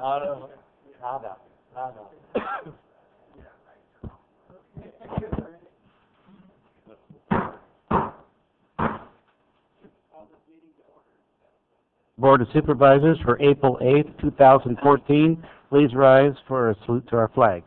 No, nada, nada. Board of Supervisors for April 8th, 2014. Please rise for a salute to our flag.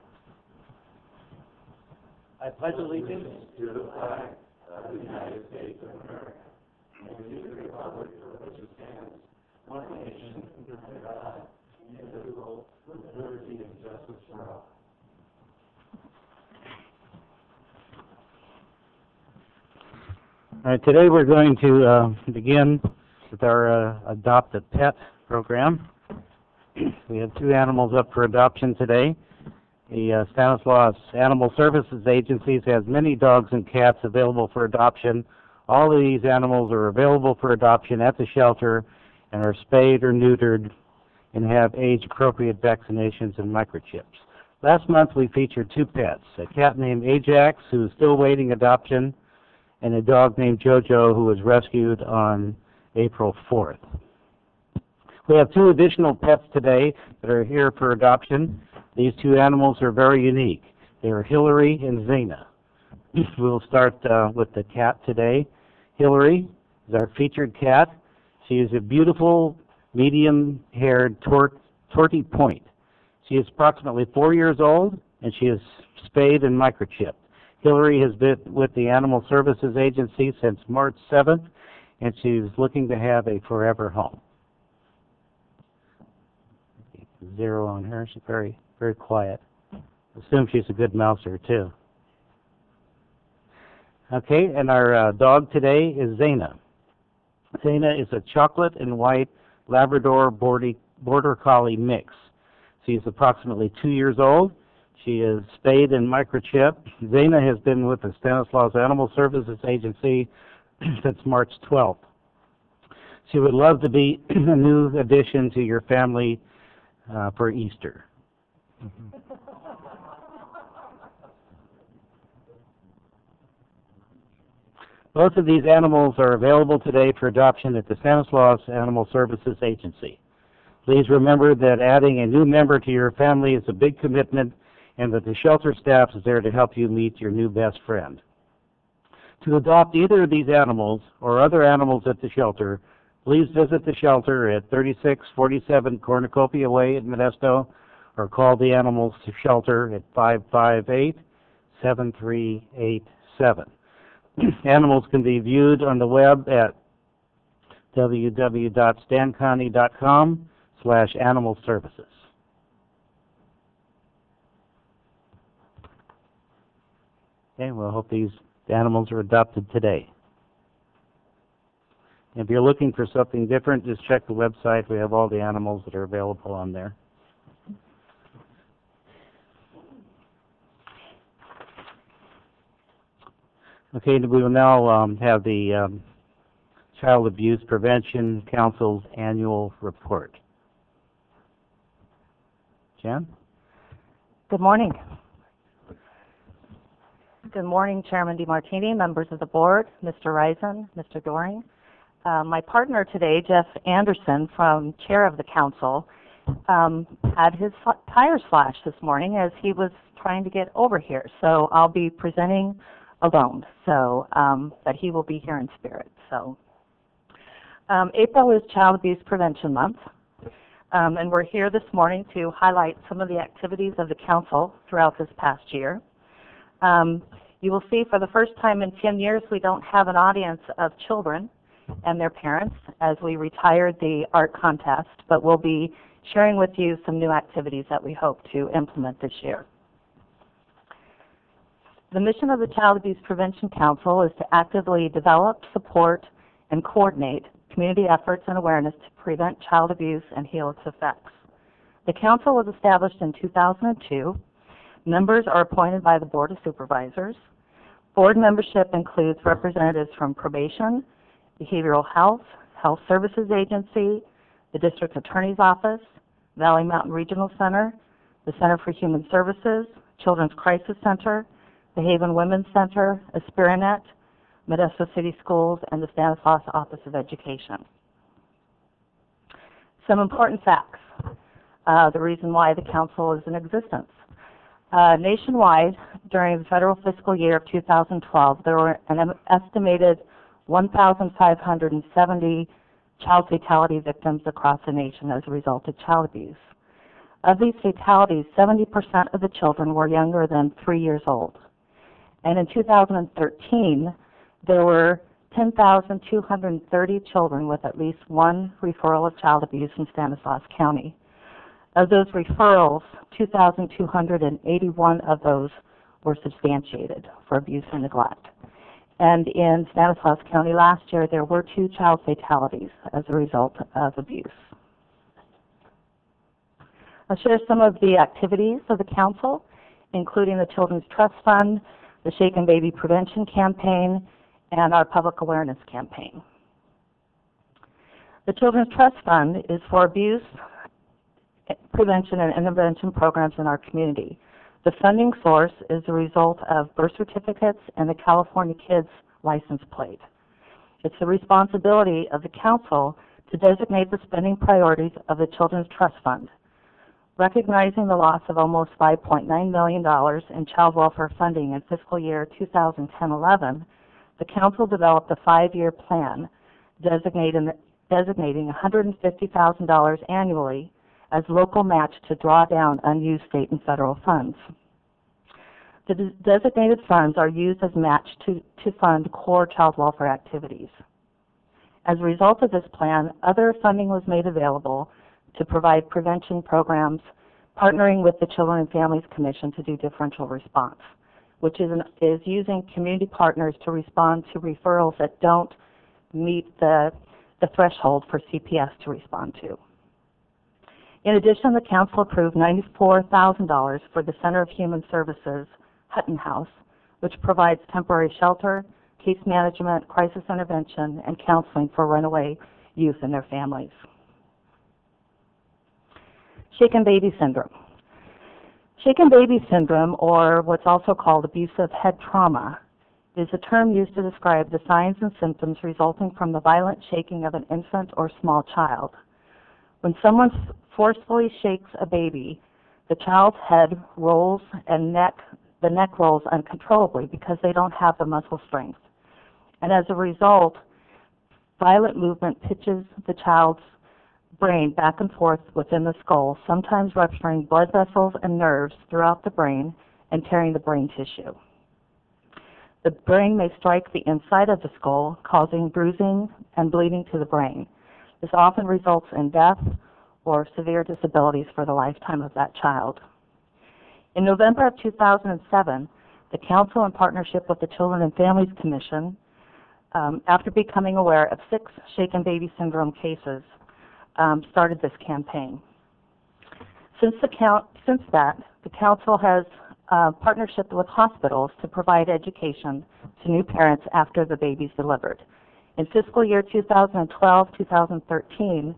I pledge allegiance to the flag of the United States of America and to the republic for which it stands, one nation, under God, indivisible, with liberty and justice for all. All right, today we're going to begin with our Adopt a Pet program. We have 2 animals up for adoption today. The Stanislaus Animal Services Agency has many dogs and cats available for adoption. All of these animals are available for adoption at the shelter and are spayed or neutered and have age-appropriate vaccinations and microchips. Last month we featured 2 pets, a cat named Ajax, who is still awaiting adoption, and a dog named Jojo, who was rescued on April 4th. We have 2 additional pets today that are here for adoption. These 2 animals are very unique. They are Hillary and Zena. We'll start with the cat today. Hillary is our featured cat. She is a beautiful, medium-haired Tortie Point. She is approximately 4 years old, and she is spayed and microchipped. Hillary has been with the Animal Services Agency since March 7th, and she's looking to have a forever home. 0 on her. She's very, very quiet. Assume she's a good mouser, too. Okay, and our dog today is Zena. Zena is a chocolate and white Labrador Border Collie mix. She's approximately 2 years old. She is spayed and microchipped. Zena has been with the Stanislaus Animal Services Agency since March 12th. She would love to be a new addition to your family for Easter. Both of these animals are available today for adoption at the Stanislaus Animal Services Agency. Please remember that adding a new member to your family is a big commitment, and that the shelter staff is there to help you meet your new best friend. To adopt either of these animals or other animals at the shelter, please visit the shelter at 3647 Cornucopia Way in Modesto, or call the Animals Shelter at 558-7387. Animals can be viewed on the web at www.stanconnie.com/animal services. Okay, we'll hope these animals are adopted today. If you're looking for something different, just check the website. We have all the animals that are available on there. Okay, we will now have the Child Abuse Prevention Council's annual report. Jan? Good morning. Good morning, Chairman DeMartini, members of the board, Mr. Reisen, Mr. Doring. My partner today, Jeff Anderson, chair of the council, had his tires slashed this morning as he was trying to get over here. So I'll be presenting alone, so but he will be here in spirit. So April is Child Abuse Prevention Month, and we're here this morning to highlight some of the activities of the council throughout this past year. You will see for the first time in 10 years we don't have an audience of children and their parents as we retired the art contest, but we'll be sharing with you some new activities that we hope to implement this year. The mission of the Child Abuse Prevention Council is to actively develop, support, and coordinate community efforts and awareness to prevent child abuse and heal its effects. The council was established in 2002. Members are appointed by the Board of Supervisors. Board membership includes representatives from probation, behavioral health, Health Services Agency, the District Attorney's Office, Valley Mountain Regional Center, the Center for Human Services, Children's Crisis Center, the Haven Women's Center, Aspirinet, Modesto City Schools, and the Stanislaus Office of Education. Some important facts. the reason why the council is in existence. Nationwide, during the federal fiscal year of 2012, there were an estimated 1,570 child fatality victims across the nation as a result of child abuse. Of these fatalities, 70% of the children were younger than 3 years old. And in 2013, there were 10,230 children with at least one referral of child abuse in Stanislaus County. Of those referrals, 2,281 of those were substantiated for abuse and neglect. And in Stanislaus County last year, there were 2 child fatalities as a result of abuse. I'll share some of the activities of the council, including the Children's Trust Fund, the Shaken Baby Prevention Campaign, and our public awareness campaign. The Children's Trust Fund is for abuse prevention and intervention programs in our community. The funding source is the result of birth certificates and the California Kids license plate. It's the responsibility of the council to designate the spending priorities of the Children's Trust Fund. Recognizing the loss of almost $5.9 million in child welfare funding in fiscal year 2010-11, the council developed a 5-year plan designating $150,000 annually as local match to draw down unused state and federal funds. The designated funds are used as match to fund core child welfare activities. As a result of this plan, other funding was made available to provide prevention programs, partnering with the Children and Families Commission to do differential response, which is using community partners to respond to referrals that don't meet the threshold for CPS to respond to. In addition, the council approved $94,000 for the Center of Human Services Hutton House, which provides temporary shelter, case management, crisis intervention, and counseling for runaway youth and their families. Shaken Baby Syndrome. Shaken Baby Syndrome, or what's also called abusive head trauma, is a term used to describe the signs and symptoms resulting from the violent shaking of an infant or small child. When someone forcefully shakes a baby, the child's head rolls and the neck rolls uncontrollably because they don't have the muscle strength. And as a result, violent movement pitches the child's brain back and forth within the skull, sometimes rupturing blood vessels and nerves throughout the brain and tearing the brain tissue. The brain may strike the inside of the skull, causing bruising and bleeding to the brain. This often results in death or severe disabilities for the lifetime of that child. In November of 2007, the council, in partnership with the Children and Families Commission, after becoming aware of 6 Shaken Baby Syndrome cases, started this campaign. Since that, the council has partnership with hospitals to provide education to new parents after the baby's delivered. In fiscal year 2012-2013,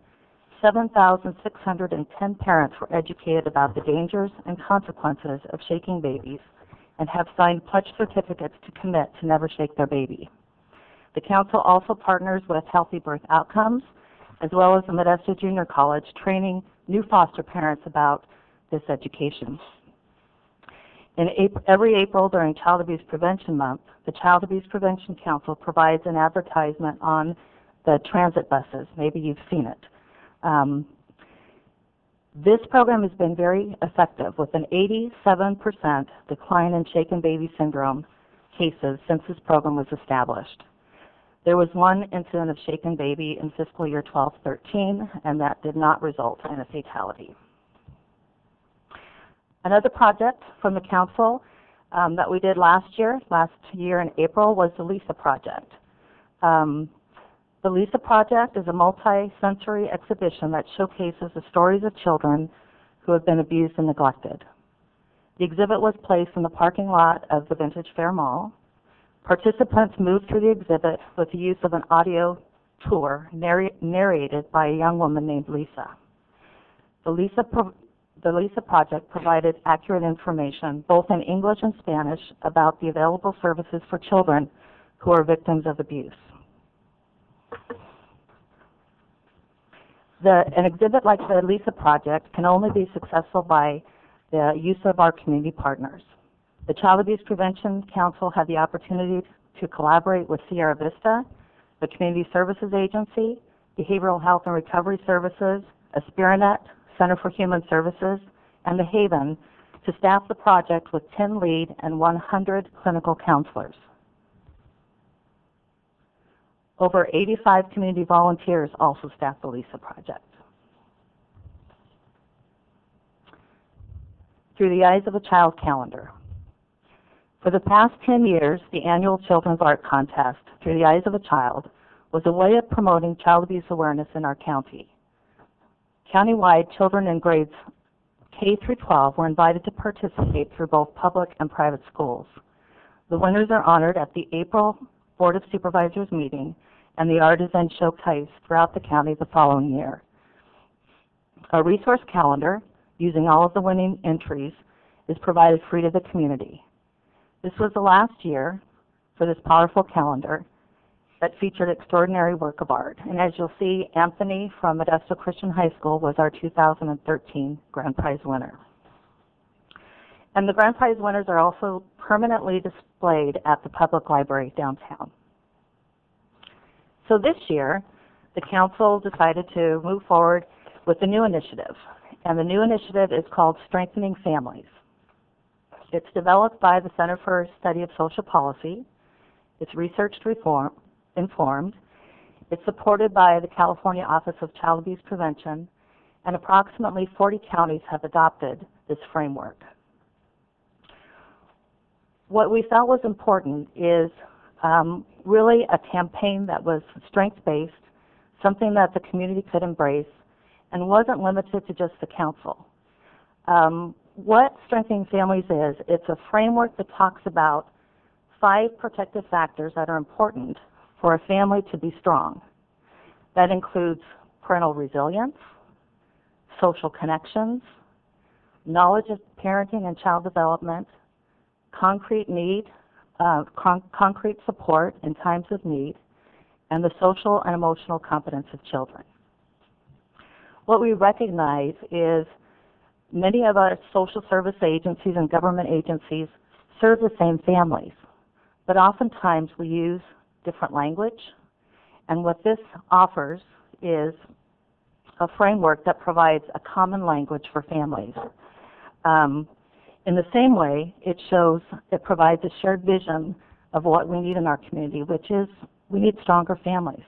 7,610 parents were educated about the dangers and consequences of shaking babies and have signed pledge certificates to commit to never shake their baby. The council also partners with Healthy Birth Outcomes, as well as the Modesto Junior College, training new foster parents about this education. Every April during Child Abuse Prevention Month, the Child Abuse Prevention Council provides an advertisement on the transit buses. Maybe you've seen it. This program has been very effective, with an 87% decline in Shaken Baby Syndrome cases since this program was established. There was one incident of shaken baby in fiscal year 12-13, and that did not result in a fatality. Another project from the council that we did last year in April, was the Lisa Project. The Lisa Project is a multi-sensory exhibition that showcases the stories of children who have been abused and neglected. The exhibit was placed in the parking lot of the Vintage Fair Mall. Participants moved through the exhibit with the use of an audio tour narrated by a young woman named Lisa. The Lisa Project provided accurate information, both in English and Spanish, about the available services for children who are victims of abuse. An exhibit like the LISA project can only be successful by the use of our community partners. The Child Abuse Prevention Council had the opportunity to collaborate with Sierra Vista, the Community Services Agency, Behavioral Health and Recovery Services, Aspiranet, Center for Human Services, and The Haven to staff the project with 10 lead and 100 clinical counselors. Over 85 community volunteers also staff the LISA project. Through the Eyes of a Child calendar. For the past 10 years, the annual Children's Art Contest, Through the Eyes of a Child, was a way of promoting child abuse awareness in our county. Countywide, children in grades K through 12 were invited to participate through both public and private schools. The winners are honored at the April Board of Supervisors meeting, and the art is then showcased throughout the county the following year. A resource calendar, using all of the winning entries, is provided free to the community. This was the last year for this powerful calendar that featured extraordinary work of art. And as you'll see, Anthony from Modesto Christian High School was our 2013 Grand Prize winner. And the Grand Prize winners are also permanently displayed at the public library downtown. So this year, the council decided to move forward with a new initiative. And the new initiative is called Strengthening Families. It's developed by the Center for Study of Social Policy. It's research-informed. It's supported by the California Office of Child Abuse Prevention, and approximately 40 counties have adopted this framework. What we felt was important is really a campaign that was strength-based, something that the community could embrace, and wasn't limited to just the council. What Strengthening Families is, it's a framework that talks about 5 protective factors that are important for a family to be strong. That includes parental resilience, social connections, knowledge of parenting and child development, concrete support in times of need, and the social and emotional competence of children. What we recognize is many of our social service agencies and government agencies serve the same families, but oftentimes we use different language, and what this offers is a framework that provides a common language for families. In the same way, it provides a shared vision of what we need in our community, which is we need stronger families.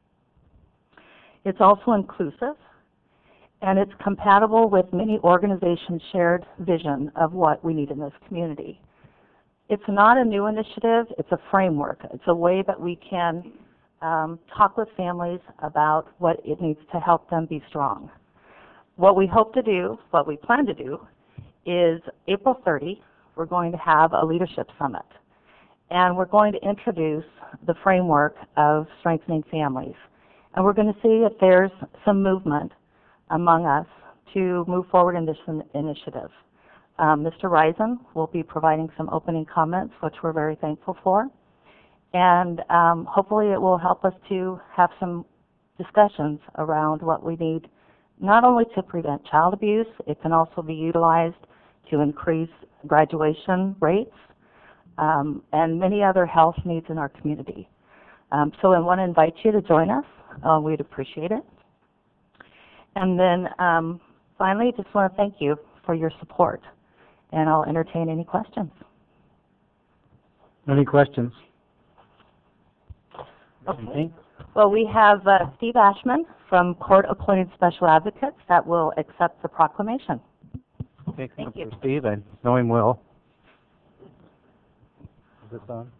It's also inclusive, and it's compatible with many organizations' shared vision of what we need in this community. It's not a new initiative, it's a framework. It's a way that we can talk with families about what it needs to help them be strong. What we hope to do, what we plan to do, is April 30, we're going to have a leadership summit. And we're going to introduce the framework of Strengthening Families. And we're going to see if there's some movement among us to move forward in this initiative. Mr. Risen will be providing some opening comments, which we're very thankful for. And hopefully it will help us to have some discussions around what we need, not only to prevent child abuse, it can also be utilized to increase graduation rates and many other health needs in our community. So I want to invite you to join us. We'd appreciate it. And then finally, just want to thank you for your support. And I'll entertain any questions. Any questions? Okay. Well, we have Steve Ashman from Court Appointed Special Advocates that will accept the proclamation. Okay, thank you. Steve, I know him well. Is this on?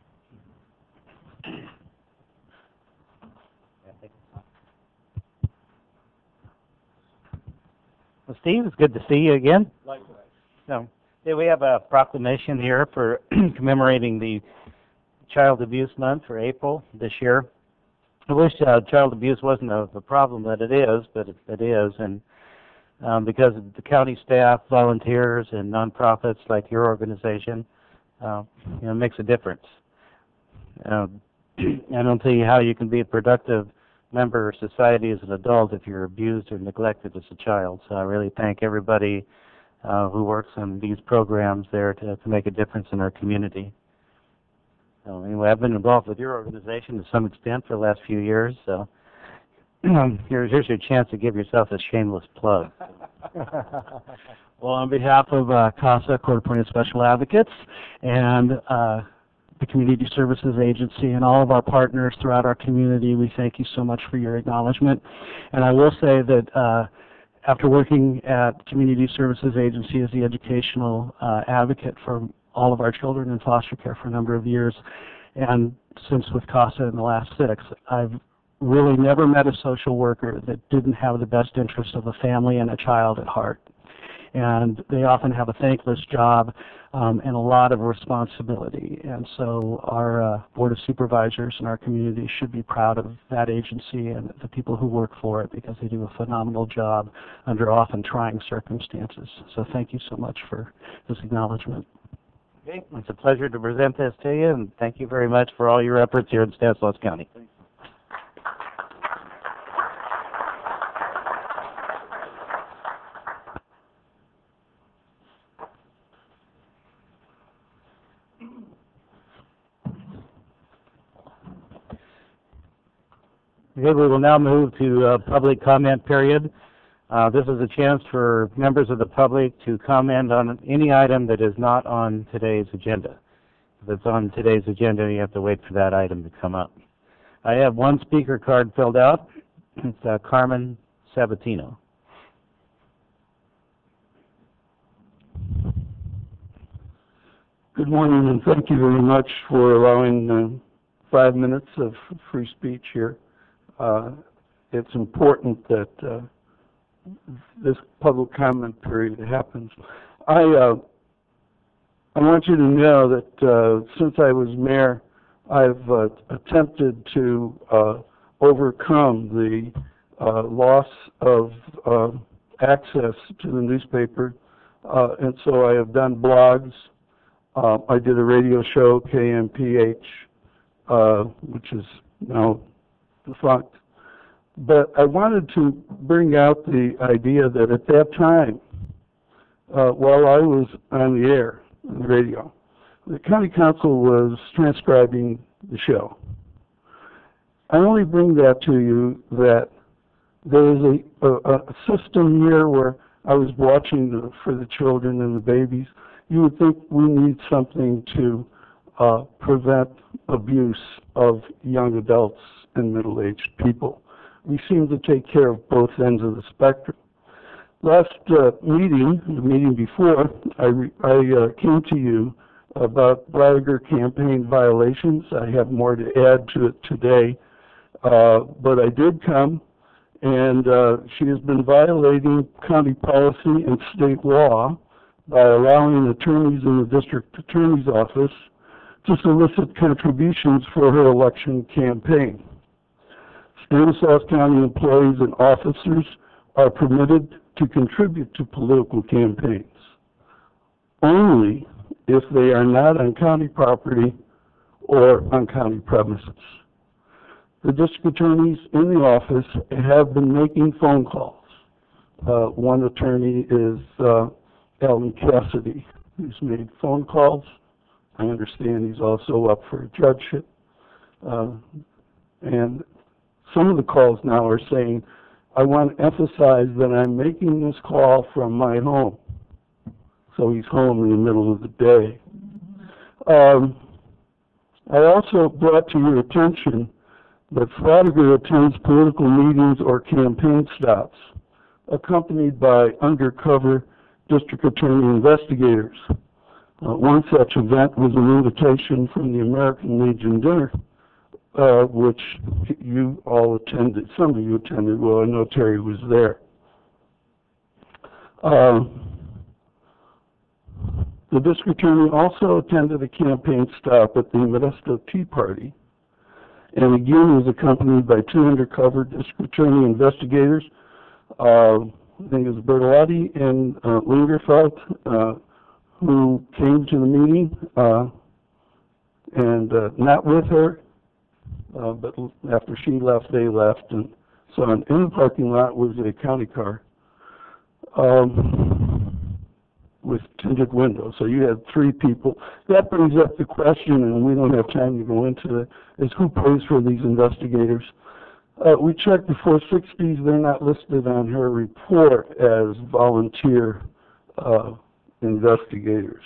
Well, Steve, it's good to see you again. Likewise. So, yeah, we have a proclamation here for commemorating the Child Abuse Month for April this year. I wish child abuse wasn't the problem that it is, but it is, and because of the county staff, volunteers, and nonprofits like your organization, it makes a difference. I don't see how you can be a productive member of society as an adult if you're abused or neglected as a child. So I really thank everybody who works on these programs there to make a difference in our community. So anyway, I've been involved with your organization to some extent for the last few years, so here's your chance to give yourself a shameless plug. Well, on behalf of CASA, Court-Appointed Special Advocates, and the Community Services Agency, and all of our partners throughout our community, we thank you so much for your acknowledgement. And I will say that after working at Community Services Agency as the educational advocate for all of our children in foster care for a number of years, and since with CASA in the last 6, I've really never met a social worker that didn't have the best interest of a family and a child at heart. And they often have a thankless job and a lot of responsibility. And so our Board of Supervisors in our community should be proud of that agency and the people who work for it, because they do a phenomenal job under often trying circumstances. So thank you so much for this acknowledgement. Okay, it's a pleasure to present this to you, and thank you very much for all your efforts here in Stanislaus County. Okay, we will now move to public comment period. This is a chance for members of the public to comment on any item that is not on today's agenda. If it's on today's agenda, you have to wait for that item to come up. I have one speaker card filled out. It's Carmen Sabatino. Good morning, and thank you very much for allowing 5 minutes of free speech here. It's important that this public comment period happens. I want you to know that since I was mayor, I've attempted to overcome the loss of access to the newspaper, and so I have done blogs. I did a radio show, KMPH, which is now defunct. But I wanted to bring out the idea that at that time, while I was on the air, on the radio, the county council was transcribing the show. I only bring that to you that there is a system here where I was watching for the children and the babies. You would think we need something to prevent abuse of young adults and middle-aged people. We seem to take care of both ends of the spectrum. Last meeting, the meeting before, I came to you about Browder campaign violations. I have more to add to it today, but I did come, and she has been violating county policy and state law by allowing attorneys in the district attorney's office to solicit contributions for her election campaign. Stanislaus County employees and officers are permitted to contribute to political campaigns only if they are not on county property or on county premises. The district attorneys in the office have been making phone calls. One attorney is Alan Cassidy, who's made phone calls. I understand he's also up for a judgeship. And some of the calls now are saying, I want to emphasize that I'm making this call from my home. So he's home in the middle of the day. I also brought to your attention that Flanagan attends political meetings or campaign stops, accompanied by undercover district attorney investigators. One such event was an invitation from the American Legion dinner, which you all attended. Some of you attended. Well, I know Terry was there. The district attorney also attended a campaign stop at the Modesto Tea Party, and again was accompanied by 2 undercover district attorney investigators. I think it was Bertolotti and Lingerfeld, who came to the meeting, and not with her, but after she left, they left, and so in the parking lot was a county car with tinted windows. So you had 3 people. That brings up the question, and we don't have time to go into it, is who pays for these investigators? We checked the 460s. They're not listed on her report as volunteer investigators.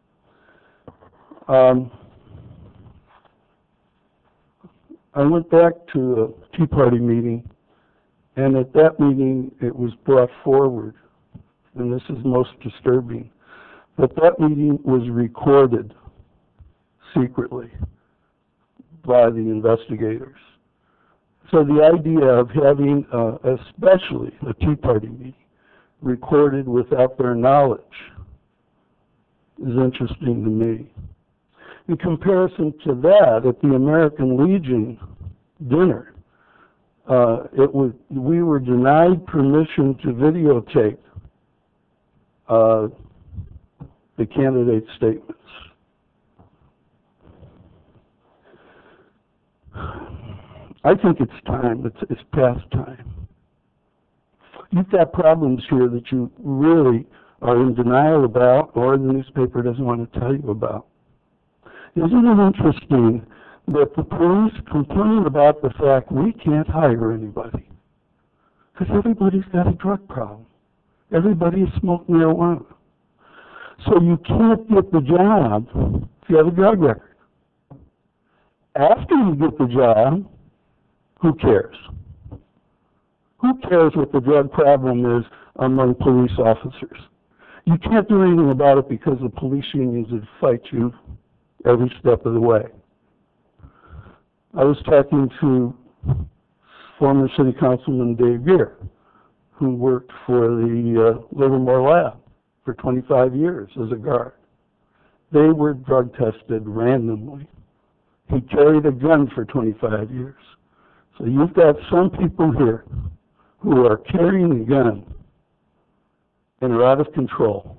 I went back to a Tea Party meeting, and at that meeting it was brought forward, and this is most disturbing, but that meeting was recorded secretly by the investigators. So the idea of having, especially a Tea Party meeting, recorded without their knowledge is interesting to me. In comparison to that, at the American Legion dinner, we were denied permission to videotape the candidate statements. I think it's time. It's past time. You've got problems here that you really are in denial about, or the newspaper doesn't want to tell you about. Isn't it interesting that the police complain about the fact we can't hire anybody? Because everybody's got a drug problem. Everybody has smoked marijuana. So you can't get the job if you have a drug record. After you get the job, who cares? Who cares what the drug problem is among police officers? You can't do anything about it because the police unions would fight you every step of the way. I was talking to former City Councilman Dave Geer, who worked for the Livermore Lab for 25 years as a guard. They were drug tested randomly. He carried a gun for 25 years. So you've got some people here who are carrying a gun and are out of control.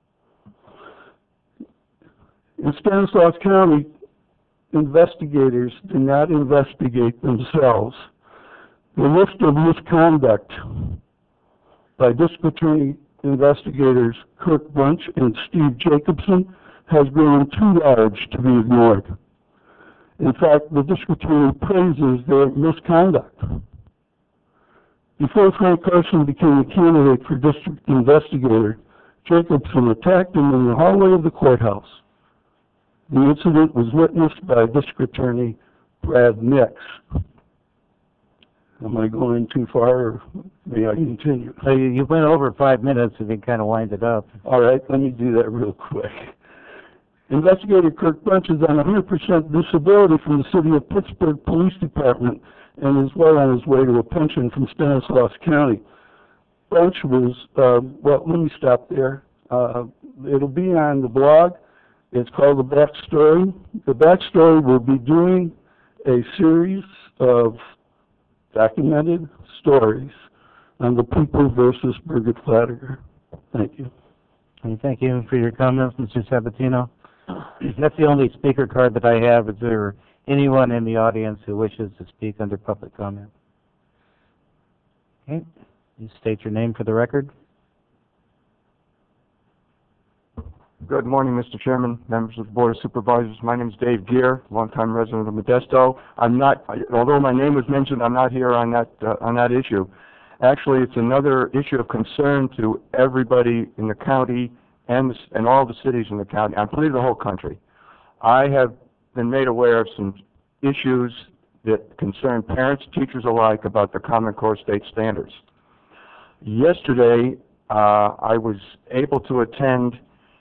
In Stanislaus County, investigators do not investigate themselves. The list of misconduct by District Attorney investigators Kirk Bunch and Steve Jacobson has grown too large to be ignored. In fact, the District Attorney praises their misconduct. Before Frank Carson became a candidate for district investigator, Jacobson attacked him in the hallway of the courthouse. The incident was witnessed by District Attorney Brad Nix. Am I going too far, or may I continue? So you went over 5 minutes if you kind of wind it up. All right, let me do that real quick. Investigator Kirk Bunch is on 100% disability from the City of Pittsburgh Police Department and is well on his way to a pension from Stanislaus County. Bunch was, well, let me stop there. It'll be on the blog. It's called The Backstory. The Backstory will be doing a series of documented stories on the People versus Birgit Flattiger. Thank you. And thank you for your comments, Mr. Sabatino. That's the only speaker card that I have. Is there anyone in the audience who wishes to speak under public comment? Okay. You state your name for the record. Good morning, Mr. Chairman, members of the Board of Supervisors. My name is Dave Geer, longtime resident of Modesto. I'm not, although my name was mentioned, I'm not here on that issue. Actually, it's another issue of concern to everybody in the county and all the cities in the county, I believe the whole country. I have been made aware of some issues that concern parents, teachers alike about the Common Core state standards. Yesterday, I was able to attend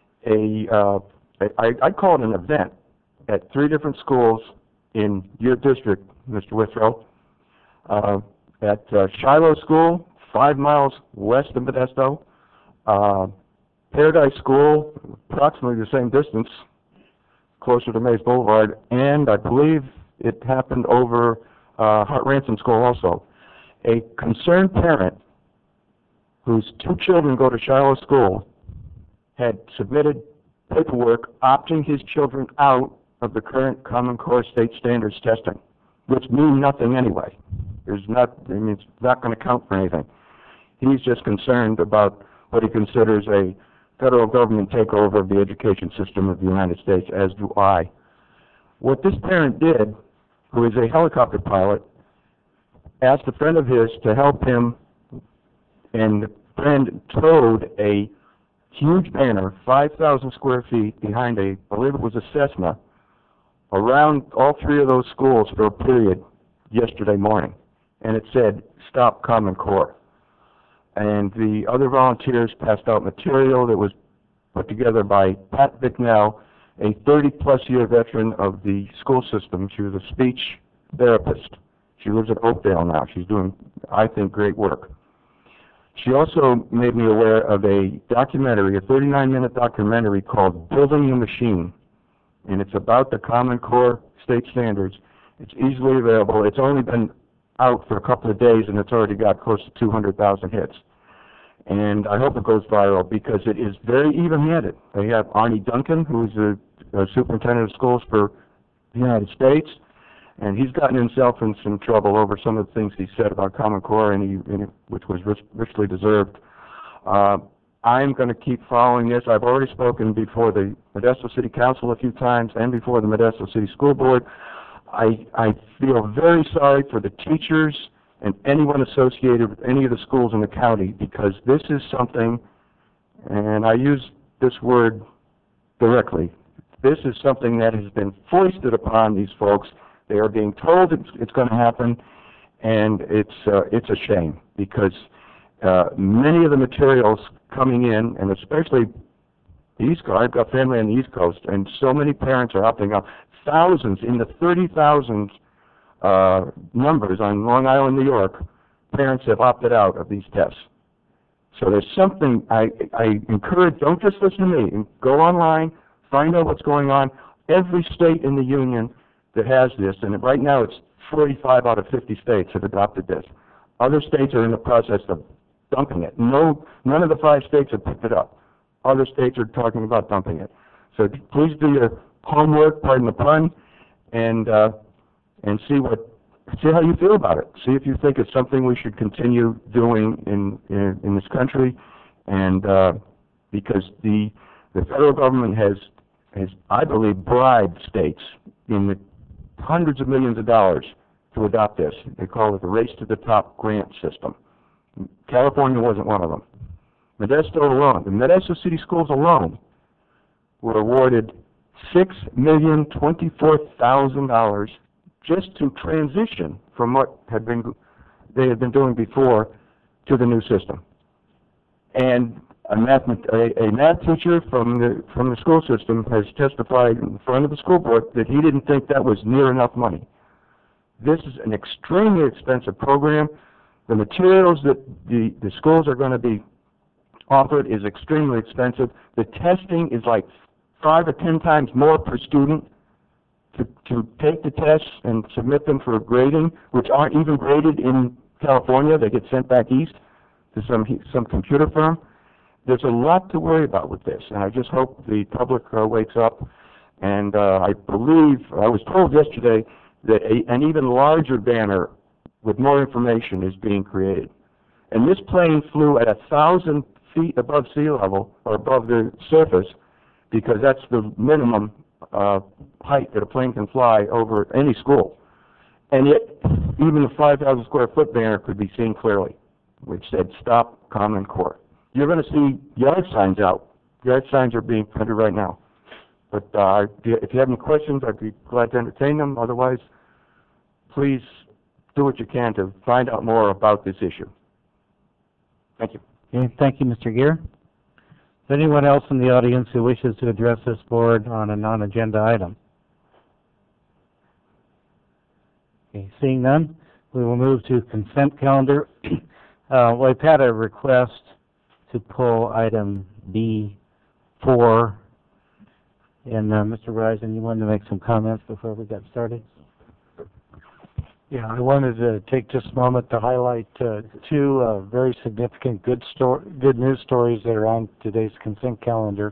I call it an event at 3 different schools in your district, Mr. Withrow. At Shiloh School, 5 miles west of Modesto. Paradise School, approximately the same distance, closer to Mays Boulevard, and I believe it happened over Hart Ransom School also. A concerned parent whose 2 children go to Shiloh School had submitted paperwork opting his children out of the current Common Core state standards testing. which mean nothing anyway. It's not going to count for anything. He's just concerned about what he considers a federal government takeover of the education system of the United States, as do I. What this parent did, who is a helicopter pilot, asked a friend of his to help him, and the friend towed a huge banner, 5,000 square feet, behind I believe it was a Cessna, around all three of those schools for a period yesterday morning. And it said, "Stop Common Core." And the other volunteers passed out material that was put together by Pat Bicknell, a 30-plus year veteran of the school system. She was a speech therapist. She lives in Oakdale now. She's doing, I think, great work. She also made me aware of a documentary, a 39-minute documentary called Building the Machine, and it's about the Common Core state standards. It's easily available. It's only been out for a couple of days, and it's already got close to 200,000 hits. And I hope it goes viral because it is very even-handed. They have Arnie Duncan, who's a superintendent of schools for the United States, and he's gotten himself in some trouble over some of the things he said about Common Core, which was richly deserved. I'm going to keep following this. I've already spoken before the Modesto City Council a few times and before the Modesto City School Board. I feel very sorry for the teachers and anyone associated with any of the schools in the county, because this is something, and I use this word directly, this is something that has been foisted upon these folks. They are being told it's going to happen, and it's a shame, because many of the materials coming in, and especially the East Coast, I've got family on the East Coast, and so many parents are opting out. Thousands, in the 30,000 numbers on Long Island, New York, parents have opted out of these tests. So there's something I encourage, don't just listen to me, go online, find out what's going on. Every state in the union that has this, and right now it's 45 out of 50 states have adopted this. Other states are in the process of dumping it. None of the 5 states have picked it up. Other states are talking about dumping it. So please do your homework, pardon the pun, and see how you feel about it. See if you think it's something we should continue doing in this country, and because the federal government has I believe bribed states in the hundreds of millions of dollars to adopt this. They call it the Race to the Top grant system. California wasn't one of them. Modesto alone, the Modesto City Schools alone, were awarded $6,024,000 just to transition from what they had been doing before to the new system. And a math teacher from the school system has testified in front of the school board that he didn't think that was near enough money. This is an extremely expensive program. The materials that the schools are going to be offered is extremely expensive. The testing is like 5 or 10 times more per student to take the tests and submit them for grading, which aren't even graded in California. They get sent back east to some computer firm. There's a lot to worry about with this, and I just hope the public wakes up. And I believe, I was told yesterday that an even larger banner with more information is being created. And this plane flew at 1,000 feet above sea level, or above the surface, because that's the minimum height that a plane can fly over any school. And yet, even the 5,000 square foot banner could be seen clearly, which said, "Stop Common Core." You're going to see yard signs out. Yard signs are being printed right now. But if you have any questions, I'd be glad to entertain them. Otherwise, please do what you can to find out more about this issue. Thank you. Okay, thank you, Mr. Gear. Is there anyone else in the audience who wishes to address this board on a non-agenda item? Okay, seeing none, we will move to consent calendar. We've had a request to pull item B4. And Mr. Risen, you wanted to make some comments before we got started? Yeah, I wanted to take just a moment to highlight two very significant good news stories that are on today's consent calendar.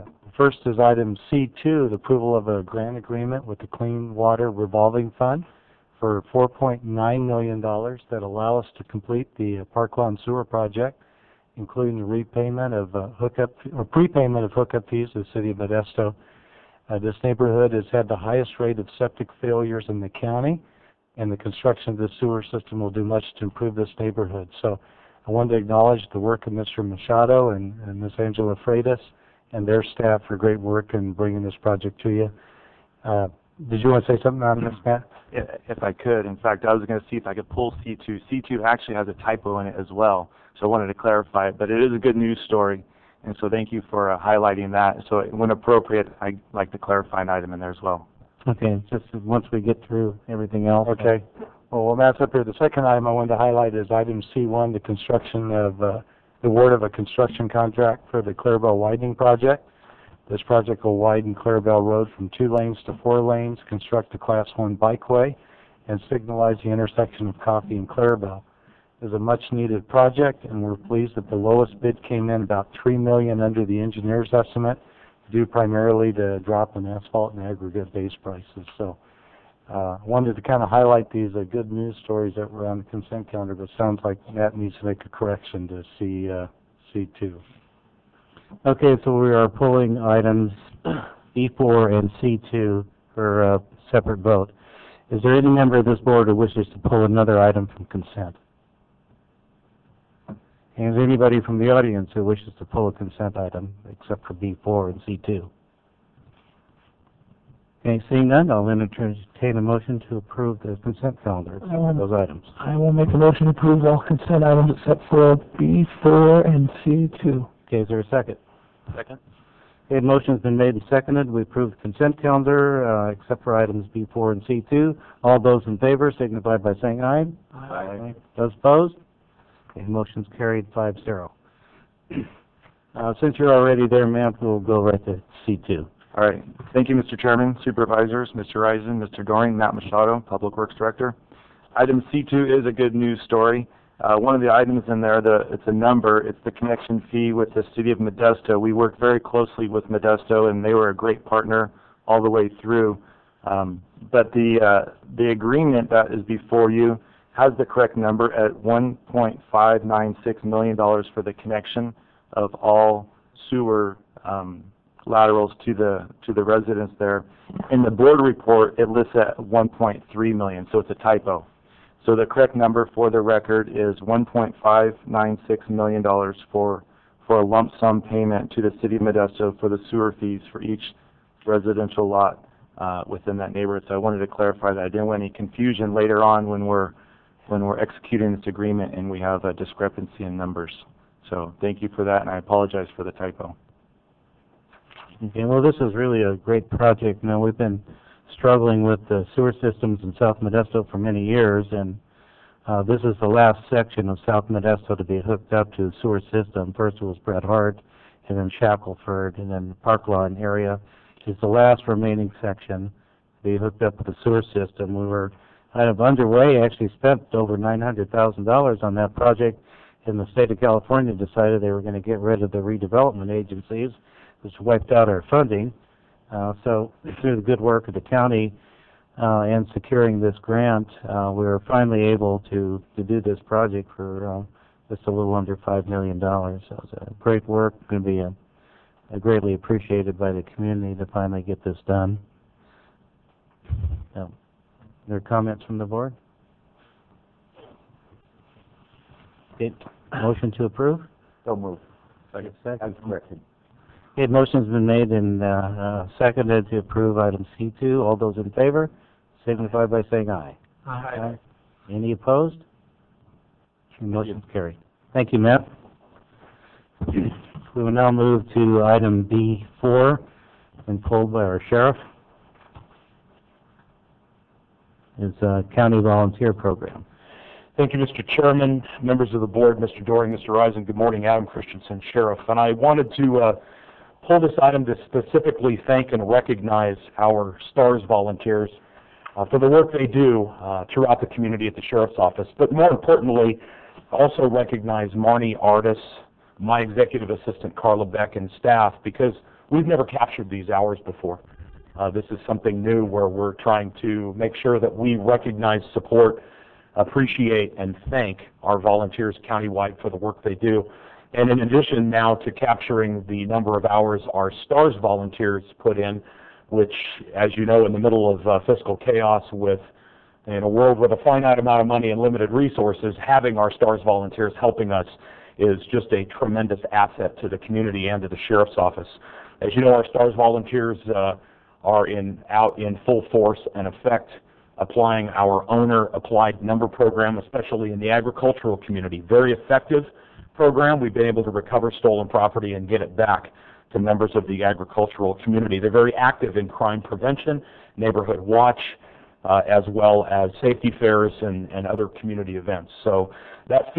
First is item C2, the approval of a grant agreement with the Clean Water Revolving Fund. for $4.9 million that allow us to complete the Park Lawn Sewer project, including the repayment of prepayment of hookup fees to the City of Modesto. This neighborhood has had the highest rate of septic failures in the county, and the construction of the sewer system will do much to improve this neighborhood. So I wanted to acknowledge the work of Mr. Machado and Ms. Angela Freitas and their staff for great work in bringing this project to you. Did you want to say something on this, Matt? If I could. In fact, I was going to see if I could pull C2. C2 actually has a typo in it as well, so I wanted to clarify it. But it is a good news story, and so thank you for highlighting that. So when appropriate, I'd like to clarify an item in there as well. Okay, just once we get through everything else. Okay. Well, while Matt's up here, the second item I wanted to highlight is item C1, the construction of the award of a construction contract for the Clarabelle widening project. This project will widen Clarabelle Road from 2 lanes to 4 lanes, construct a Class 1 bikeway, and signalize the intersection of Coffee and Clarabelle. It is a much-needed project, and we're pleased that the lowest bid came in about $3 million under the engineer's estimate, due primarily to a drop in asphalt and aggregate base prices. So I wanted to kind of highlight these good news stories that were on the consent calendar, but it sounds like Matt needs to make a correction to C2. Okay, so we are pulling items B4 and C2 for a separate vote. Is there any member of this board who wishes to pull another item from consent? And is there anybody from the audience who wishes to pull a consent item except for B4 and C2? Okay, seeing none, I'll entertain a motion to approve the consent calendar for those items. I will make a motion to approve all consent items except for B4 and C2. Okay, is there a second? Second. Okay, motion's been made and seconded. We approve the consent calendar except for items B4 and C2. All those in favor signify by saying aye. Aye. Those opposed? Okay, motion's carried 5-0. Since you're already there, ma'am, we'll go right to C2. All right. Thank you, Mr. Chairman, Supervisors, Mr. Reisen, Mr. Doring, Matt Machado, Public Works Director. Item C2 is a good news story. One of the items in there, it's a number, it's the connection fee with the City of Modesto. We worked very closely with Modesto, and they were a great partner all the way through. But the agreement that is before you has the correct number at $1.596 million for the connection of all sewer laterals to the residents there. In the board report, it lists at $1.3 million, so it's a typo. So the correct number for the record is $1.596 million for a lump sum payment to the City of Modesto for the sewer fees for each residential lot within that neighborhood. So I wanted to clarify that. I didn't want any confusion later on when we're executing this agreement and we have a discrepancy in numbers. So thank you for that, and I apologize for the typo. Okay, well, this is really a great project. Now, we've been struggling with the sewer systems in South Modesto for many years, and this is the last section of South Modesto to be hooked up to the sewer system. First it was Bret Harte, and then Shackelford, and then the Park Lawn area is the last remaining section to be hooked up with the sewer system. We were kind of underway, actually spent over $900,000 on that project, and the state of California decided they were going to get rid of the redevelopment agencies, which wiped out our funding. So through the good work of the county and securing this grant, we were finally able to do this project for just a little under $5 million. So it's a great work, going to be greatly appreciated by the community to finally get this done. So, there are comments from the board? Okay, motion to approve? So moved. Second. Okay, motion's been made and seconded to approve item C2. All those in favor signify by saying aye. Aye. Any opposed? Motion's carried. Thank you, Matt. We will now move to item B4, and pulled by our sheriff. It's a county volunteer program. Thank you, Mr. Chairman, members of the board, Mr. Doring, Mr. Reisen. Good morning, Adam Christensen, Sheriff. And I wanted to pull this item to specifically thank and recognize our STARS volunteers for the work they do throughout the community at the Sheriff's Office. But more importantly, also recognize Marnie Artis, my executive assistant Carla Beck, and staff, because we've never captured these hours before. This is something new where we're trying to make sure that we recognize, support, appreciate, and thank our volunteers countywide for the work they do. And in addition now to capturing the number of hours our STARS volunteers put in, which, as you know, in the middle of fiscal chaos in a world with a finite amount of money and limited resources, having our STARS volunteers helping us is just a tremendous asset to the community and to the Sheriff's Office. As you know, our STARS volunteers are out in full force and effect, applying our owner applied number program, especially in the agricultural community. Very effective program. We've been able to recover stolen property and get it back to members of the agricultural community. They're very active in crime prevention, neighborhood watch, as well as safety fairs and other community events. So that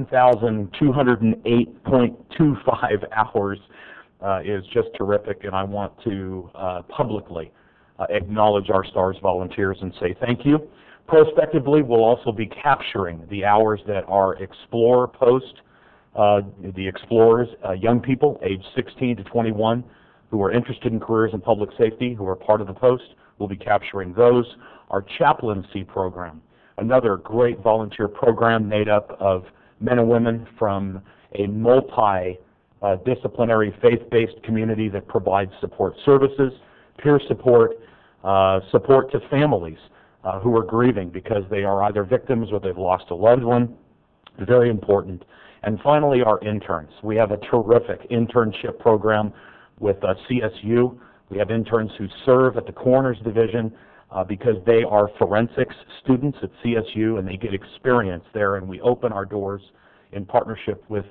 15,208.25 hours is just terrific, and I want to publicly acknowledge our STARS volunteers and say thank you. Prospectively, we'll also be capturing the hours that our Explorer post, the Explorers, young people aged 16 to 21 who are interested in careers in public safety, who are part of the post. We'll be capturing those. Our chaplaincy program, another great volunteer program made up of men and women from a multi-disciplinary faith-based community that provides support services, peer support, support to families who are grieving because they are either victims or they've lost a loved one. Very important. And finally, our interns. We have a terrific internship program with CSU. We have interns who serve at the Coroner's Division because they are forensics students at CSU and they get experience there, and we open our doors in partnership with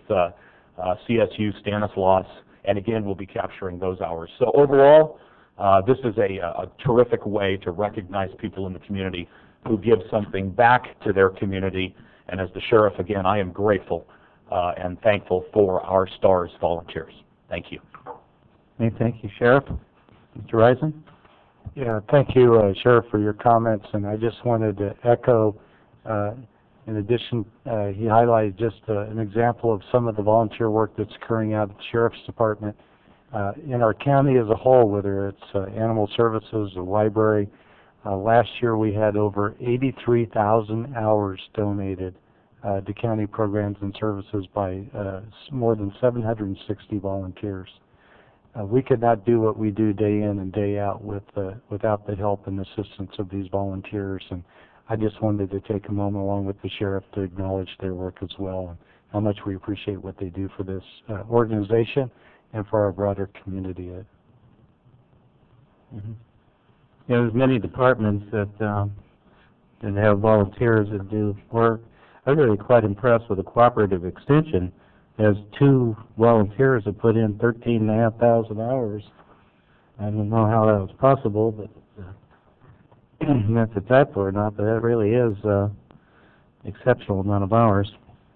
CSU Stanislaus, and again, we'll be capturing those hours. So overall, this is a terrific way to recognize people in the community who give something back to their community, and as the sheriff, again, I am grateful and thankful for our STARS volunteers. Thank you. Okay, thank you, Sheriff. Mr. Risen? Yeah, thank you, Sheriff, for your comments, and I just wanted to echo, in addition, he highlighted just an example of some of the volunteer work that's occurring out at the Sheriff's Department. In our county as a whole, whether it's animal services, the library, last year we had over 83,000 hours donated to county programs and services by more than 760 volunteers. We could not do what we do day in and day out without the help and assistance of these volunteers, and I just wanted to take a moment along with the sheriff to acknowledge their work as well and how much we appreciate what they do for this organization and for our broader community. Mm-hmm. Yeah, there's many departments that have volunteers that do work. I'm really quite impressed with the Cooperative Extension. There's 2 volunteers that put in 13,500 hours. I don't know how that was possible, but that's a typo or not, but that really is exceptional amount of hours.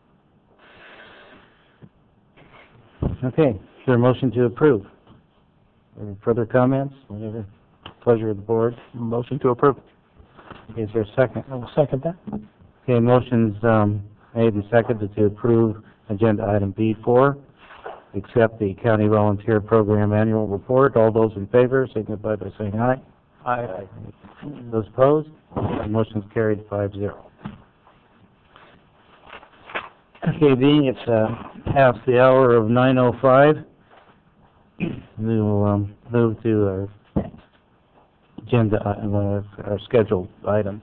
Okay, is there a motion to approve? Any further comments? Whatever. Pleasure of the board. Motion to approve. Is there a second? I will second that. Okay, motion's made and seconded to approve agenda item B4, accept the County Volunteer Program Annual Report. All those in favor signify by saying aye. Aye. Those opposed? The motion is carried 5-0. Okay, being it's past the hour of 9:05, we will move to our agenda, our scheduled items.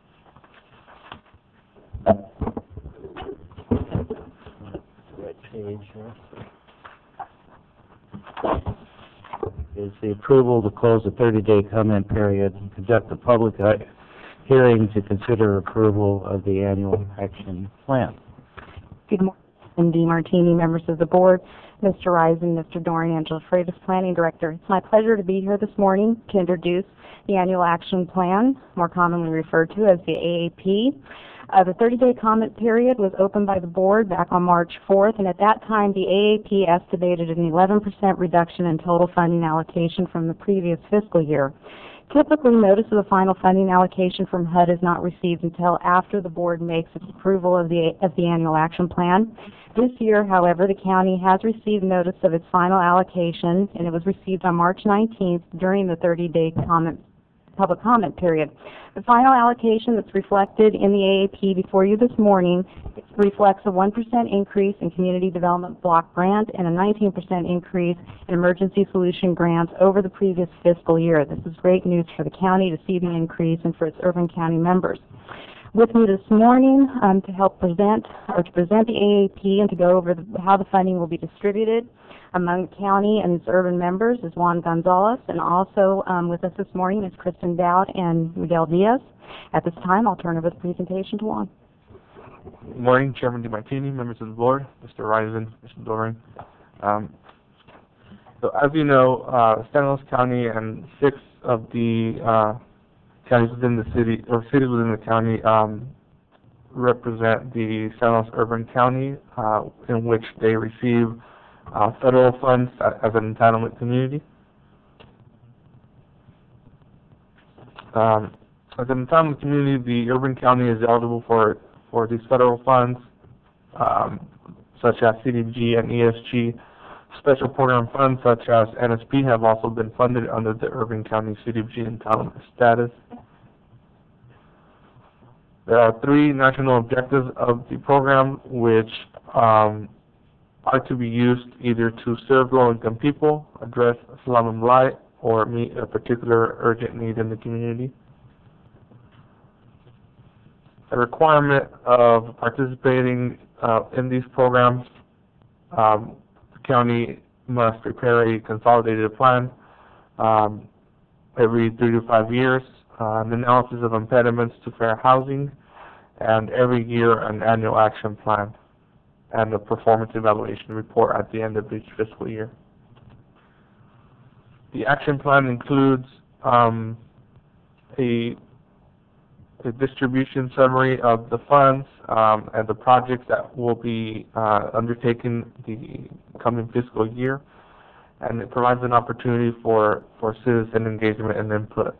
Is the approval to close the 30-day comment period and conduct a public hearing to consider approval of the annual action plan. Good morning, Cindy Martini, members of the board, Mr. Risen, Mr. Doring, Angela Freitas, Planning Director. It's my pleasure to be here this morning to introduce the annual action plan, more commonly referred to as the AAP. The 30-day comment period was opened by the board back on March 4th, and at that time the AAP estimated an 11% reduction in total funding allocation from the previous fiscal year. Typically, notice of the final funding allocation from HUD is not received until after the board makes its approval of the annual action plan. This year, however, the county has received notice of its final allocation, and it was received on March 19th during the 30-day public comment period. The final allocation that's reflected in the AAP before you this morning reflects a 1% increase in community development block grant and a 19% increase in emergency solution grants over the previous fiscal year. This is great news for the county to see the increase and for its urban county members. With me this morning to help present the AAP and to go over how the funding will be distributed among the county and its urban members is Juan Gonzalez, and also with us this morning is Kristen Dowd and Miguel Diaz. At this time, I'll turn over the presentation to Juan. Good morning, Chairman DeMartini, members of the board, Mr. Risen, Mr. Doring. So as you know, Stanislaus County and 6 of the counties within the city, or cities within the county, represent the Stanislaus Urban County, in which they receive federal funds as an entitlement community. As an entitlement community, the urban county is eligible for these federal funds, such as CDBG and ESG. Special program funds such as NSP have also been funded under the urban county CDBG entitlement status. There are 3 national objectives of the program, which are to be used either to serve low-income people, address slum and blight, or meet a particular urgent need in the community. A requirement of participating in these programs, the county must prepare a consolidated plan every 3 to 5 years, an analysis of impediments to fair housing, and every year an annual action plan and a performance evaluation report at the end of each fiscal year. The action plan includes a distribution summary of the funds and the projects that will be undertaken the coming fiscal year, and it provides an opportunity for citizen engagement and input.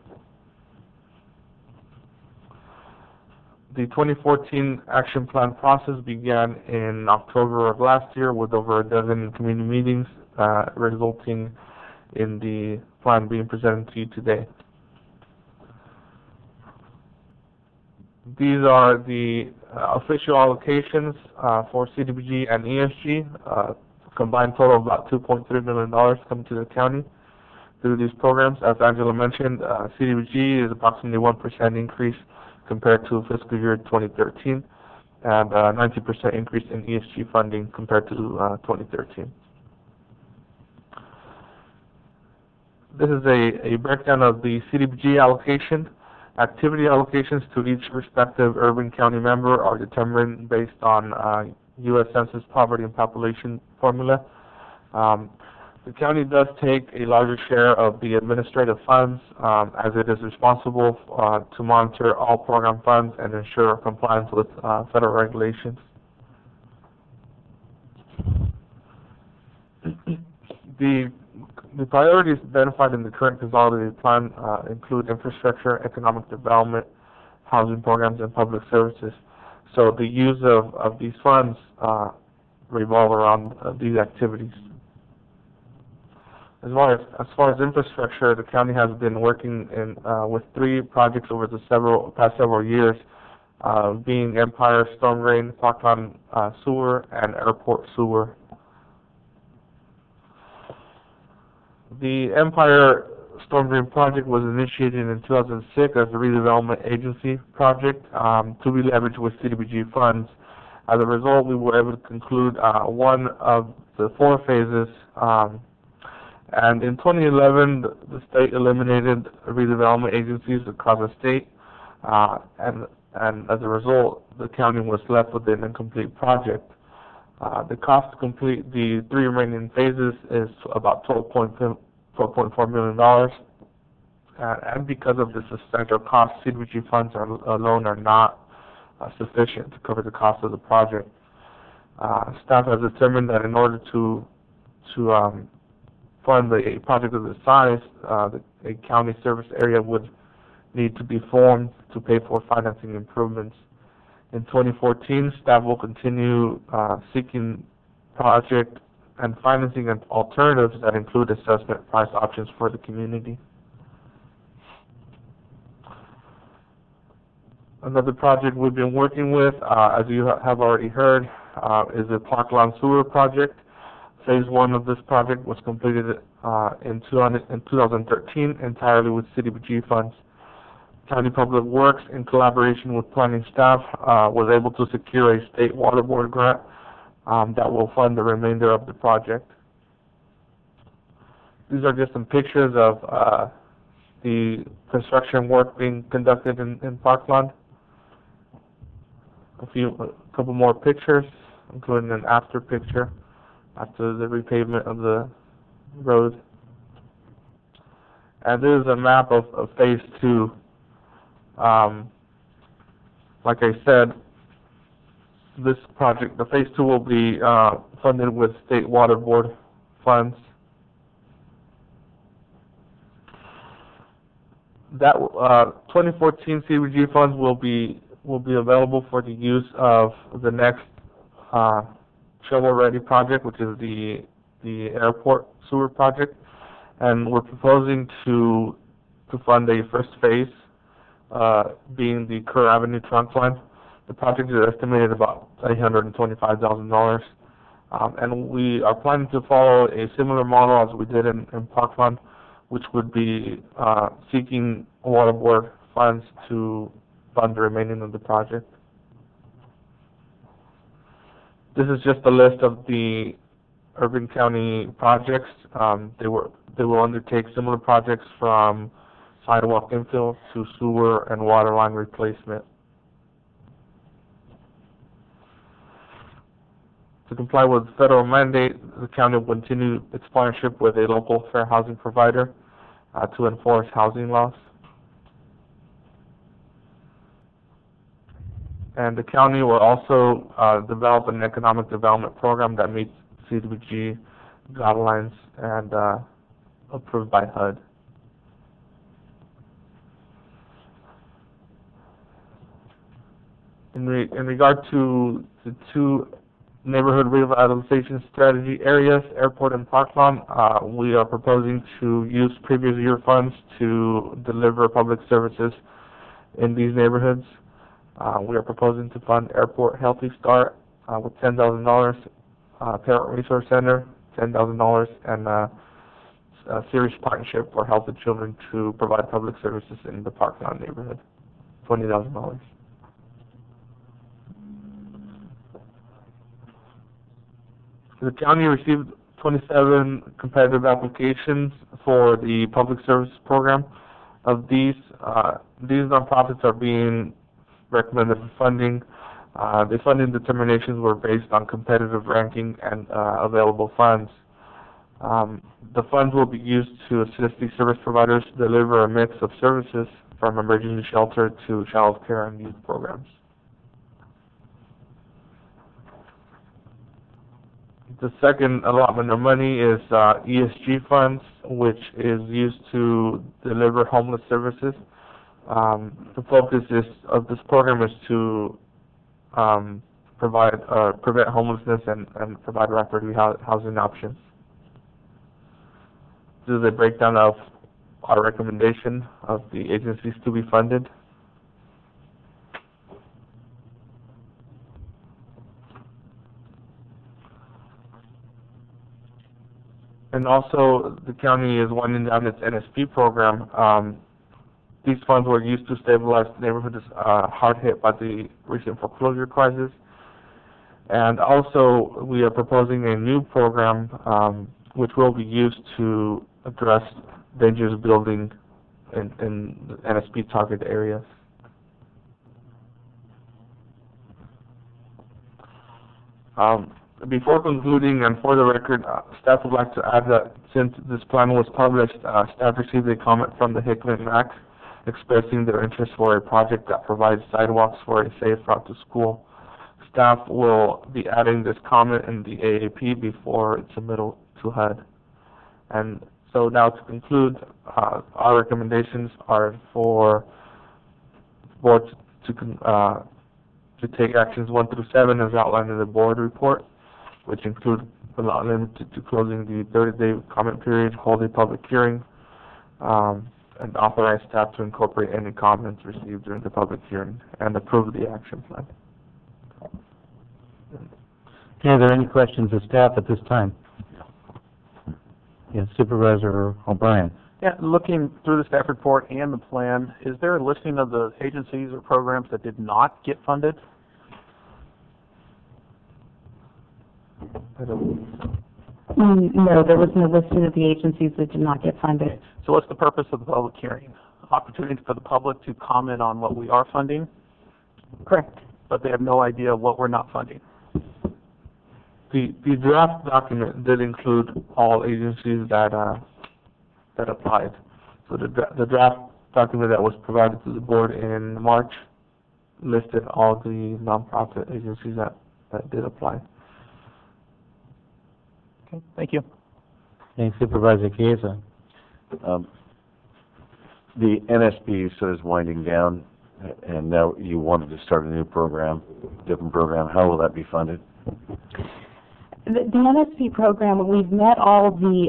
The 2014 action plan process began in October of last year with over a dozen community meetings, resulting in the plan being presented to you today. These are the official allocations for CDBG and ESG. Combined total of about $2.3 million come to the county through these programs. As Angela mentioned, CDBG is approximately 1% increase compared to fiscal year 2013, and 90% increase in ESG funding compared to 2013. This is a breakdown of the CDBG allocation. Activity allocations to each respective urban county member are determined based on U.S. Census poverty and population formula. The county does take a larger share of the administrative funds, as it is responsible to monitor all program funds and ensure compliance with federal regulations. The priorities identified in the current consolidated plan include infrastructure, economic development, housing programs, and public services. So the use of these funds revolve around these activities. As far as infrastructure, the county has been working with 3 projects over the past several years, being Empire Storm Drain, Parkland Sewer, and Airport Sewer. The Empire Storm Drain project was initiated in 2006 as a redevelopment agency project to be leveraged with CDBG funds. As a result, we were able to conclude one of the 4 phases. And in 2011, the state eliminated redevelopment agencies across the state, and as a result, the county was left with an incomplete project. The cost to complete the 3 remaining phases is about $12.4 million, and because of the substantial cost, CDBG funds alone are not sufficient to cover the cost of the project. Staff has determined that in order to fund a project of this size, a county service area would need to be formed to pay for financing improvements. In 2014, staff will continue seeking project and financing and alternatives that include assessment price options for the community. Another project we've been working with, as you have already heard, is the Parkland Sewer Project. Phase 1 of this project was completed in 2013 entirely with CDBG funds. County Public Works, in collaboration with planning staff, was able to secure a state water board grant that will fund the remainder of the project. These are just some pictures of the construction work being conducted in Parkland. A couple more pictures, including an after picture after the repavement of the road. And this is a map of Phase 2. Like I said, this project, the Phase 2, will be funded with state water board funds. That 2014 CDBG funds will be available for the use of the next shovel-ready project, which is the airport sewer project, and we're proposing to fund a first phase, being the Kerr Avenue trunk line. The project is estimated about $825,000, and we are planning to follow a similar model as we did in Parkland, which would be seeking water board funds to fund the remaining of the project. This is just a list of the urban county projects. They will undertake similar projects from sidewalk infill to sewer and water line replacement. To comply with federal mandate, the county will continue its partnership with a local fair housing provider to enforce housing laws. And the county will also develop an economic development program that meets CDBG guidelines and approved by HUD. In regard to the two neighborhood revitalization strategy areas, Airport and Parkland, we are proposing to use previous year funds to deliver public services in these neighborhoods. We are proposing to fund Airport Healthy Start with $10,000, Parent Resource Center $10,000, and a serious partnership for Health of Children to provide public services in the Parkland neighborhood, $20,000. The county received 27 competitive applications for the public service program. Of these nonprofits are being recommended for funding. The funding determinations were based on competitive ranking and available funds. The funds will be used to assist these service providers to deliver a mix of services from emergency shelter to child care and youth programs. The second allotment of money is ESG funds, which is used to deliver homeless services. The focus of this program is to prevent homelessness and provide rapid housing options. This is a breakdown of our recommendation of the agencies to be funded. And also, the county is winding down its NSP program. These funds were used to stabilize neighborhoods hard hit by the recent foreclosure crisis. And also, we are proposing a new program which will be used to address dangerous building in the NSP target areas. Before concluding, and for the record, staff would like to add that since this plan was published, staff received a comment from the Hickman MAC expressing their interest for a project that provides sidewalks for a safe route to school. Staff will be adding this comment in the AAP before its submittal to HUD. And so now to conclude, our recommendations are for the board to take actions 1 through 7 as outlined in the board report, which include but not limited to closing the 30-day comment period, hold a public hearing, and authorize staff to incorporate any comments received during the public hearing and approve the action plan. Okay, are there any questions of staff at this time? Yes, Supervisor O'Brien. Yeah, looking through the staff report and the plan, is there a listing of the agencies or programs that did not get funded? No, there was no listing of the agencies that did not get funded. So what's the purpose of the public hearing? Opportunity for the public to comment on what we are funding, Correct. but they have no idea what we're not funding. The draft document did include all agencies that applied. So the draft document that was provided to the board in March listed all the nonprofit agencies that did apply. Okay, thank you. Okay, Supervisor Chiesa. The NSP is winding down, and now you wanted to start a new program, different program. How will that be funded? The NSP program, we've met all the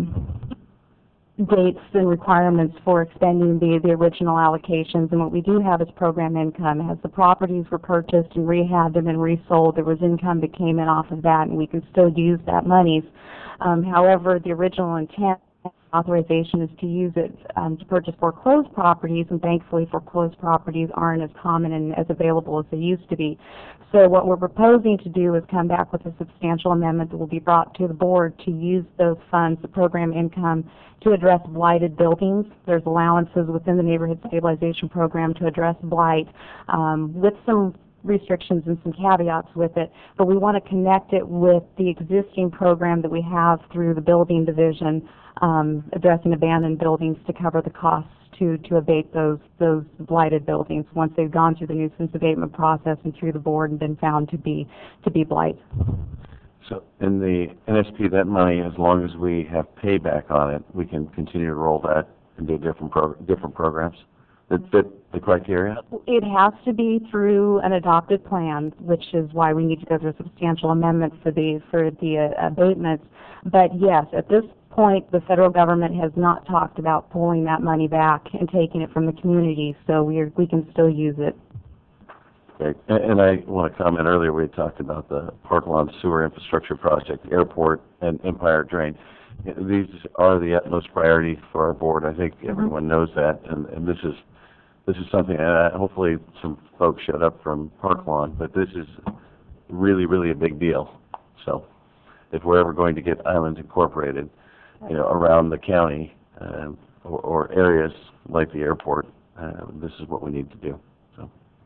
dates and requirements for expending the original allocations, and what we do have is program income. As the properties were purchased and rehabbed and then resold, there was income that came in off of that, and we can still use that monies. However, the original intent authorization is to use it to purchase foreclosed properties, and thankfully foreclosed properties aren't as common and as available as they used to be. So what we're proposing to do is come back with a substantial amendment that will be brought to the board to use those funds, the program income, to address blighted buildings. There's allowances within the Neighborhood Stabilization Program to address blight with some restrictions and some caveats with it, but we want to connect it with the existing program that we have through the building division, addressing abandoned buildings to cover the costs to abate those blighted buildings once they've gone through the nuisance abatement process and through the board and been found to be blight. So in the NSP, that money, as long as we have payback on it, we can continue to roll that into different programs that fit the criteria? It has to be through an adopted plan, which is why we need to go through a substantial amendment for the abatements. But yes, at this point, the federal government has not talked about pulling that money back and taking it from the community, so we can still use it. Okay. And I want to comment earlier, we had talked about the Park Lawn Sewer Infrastructure Project, airport, and Empire Drain. These are the utmost priority for our board. I think everyone knows that, and this is something, hopefully some folks showed up from Park Lawn, but this is really, really a big deal. So if we're ever going to get islands incorporated, around the county or areas like the airport, this is what we need to do. So.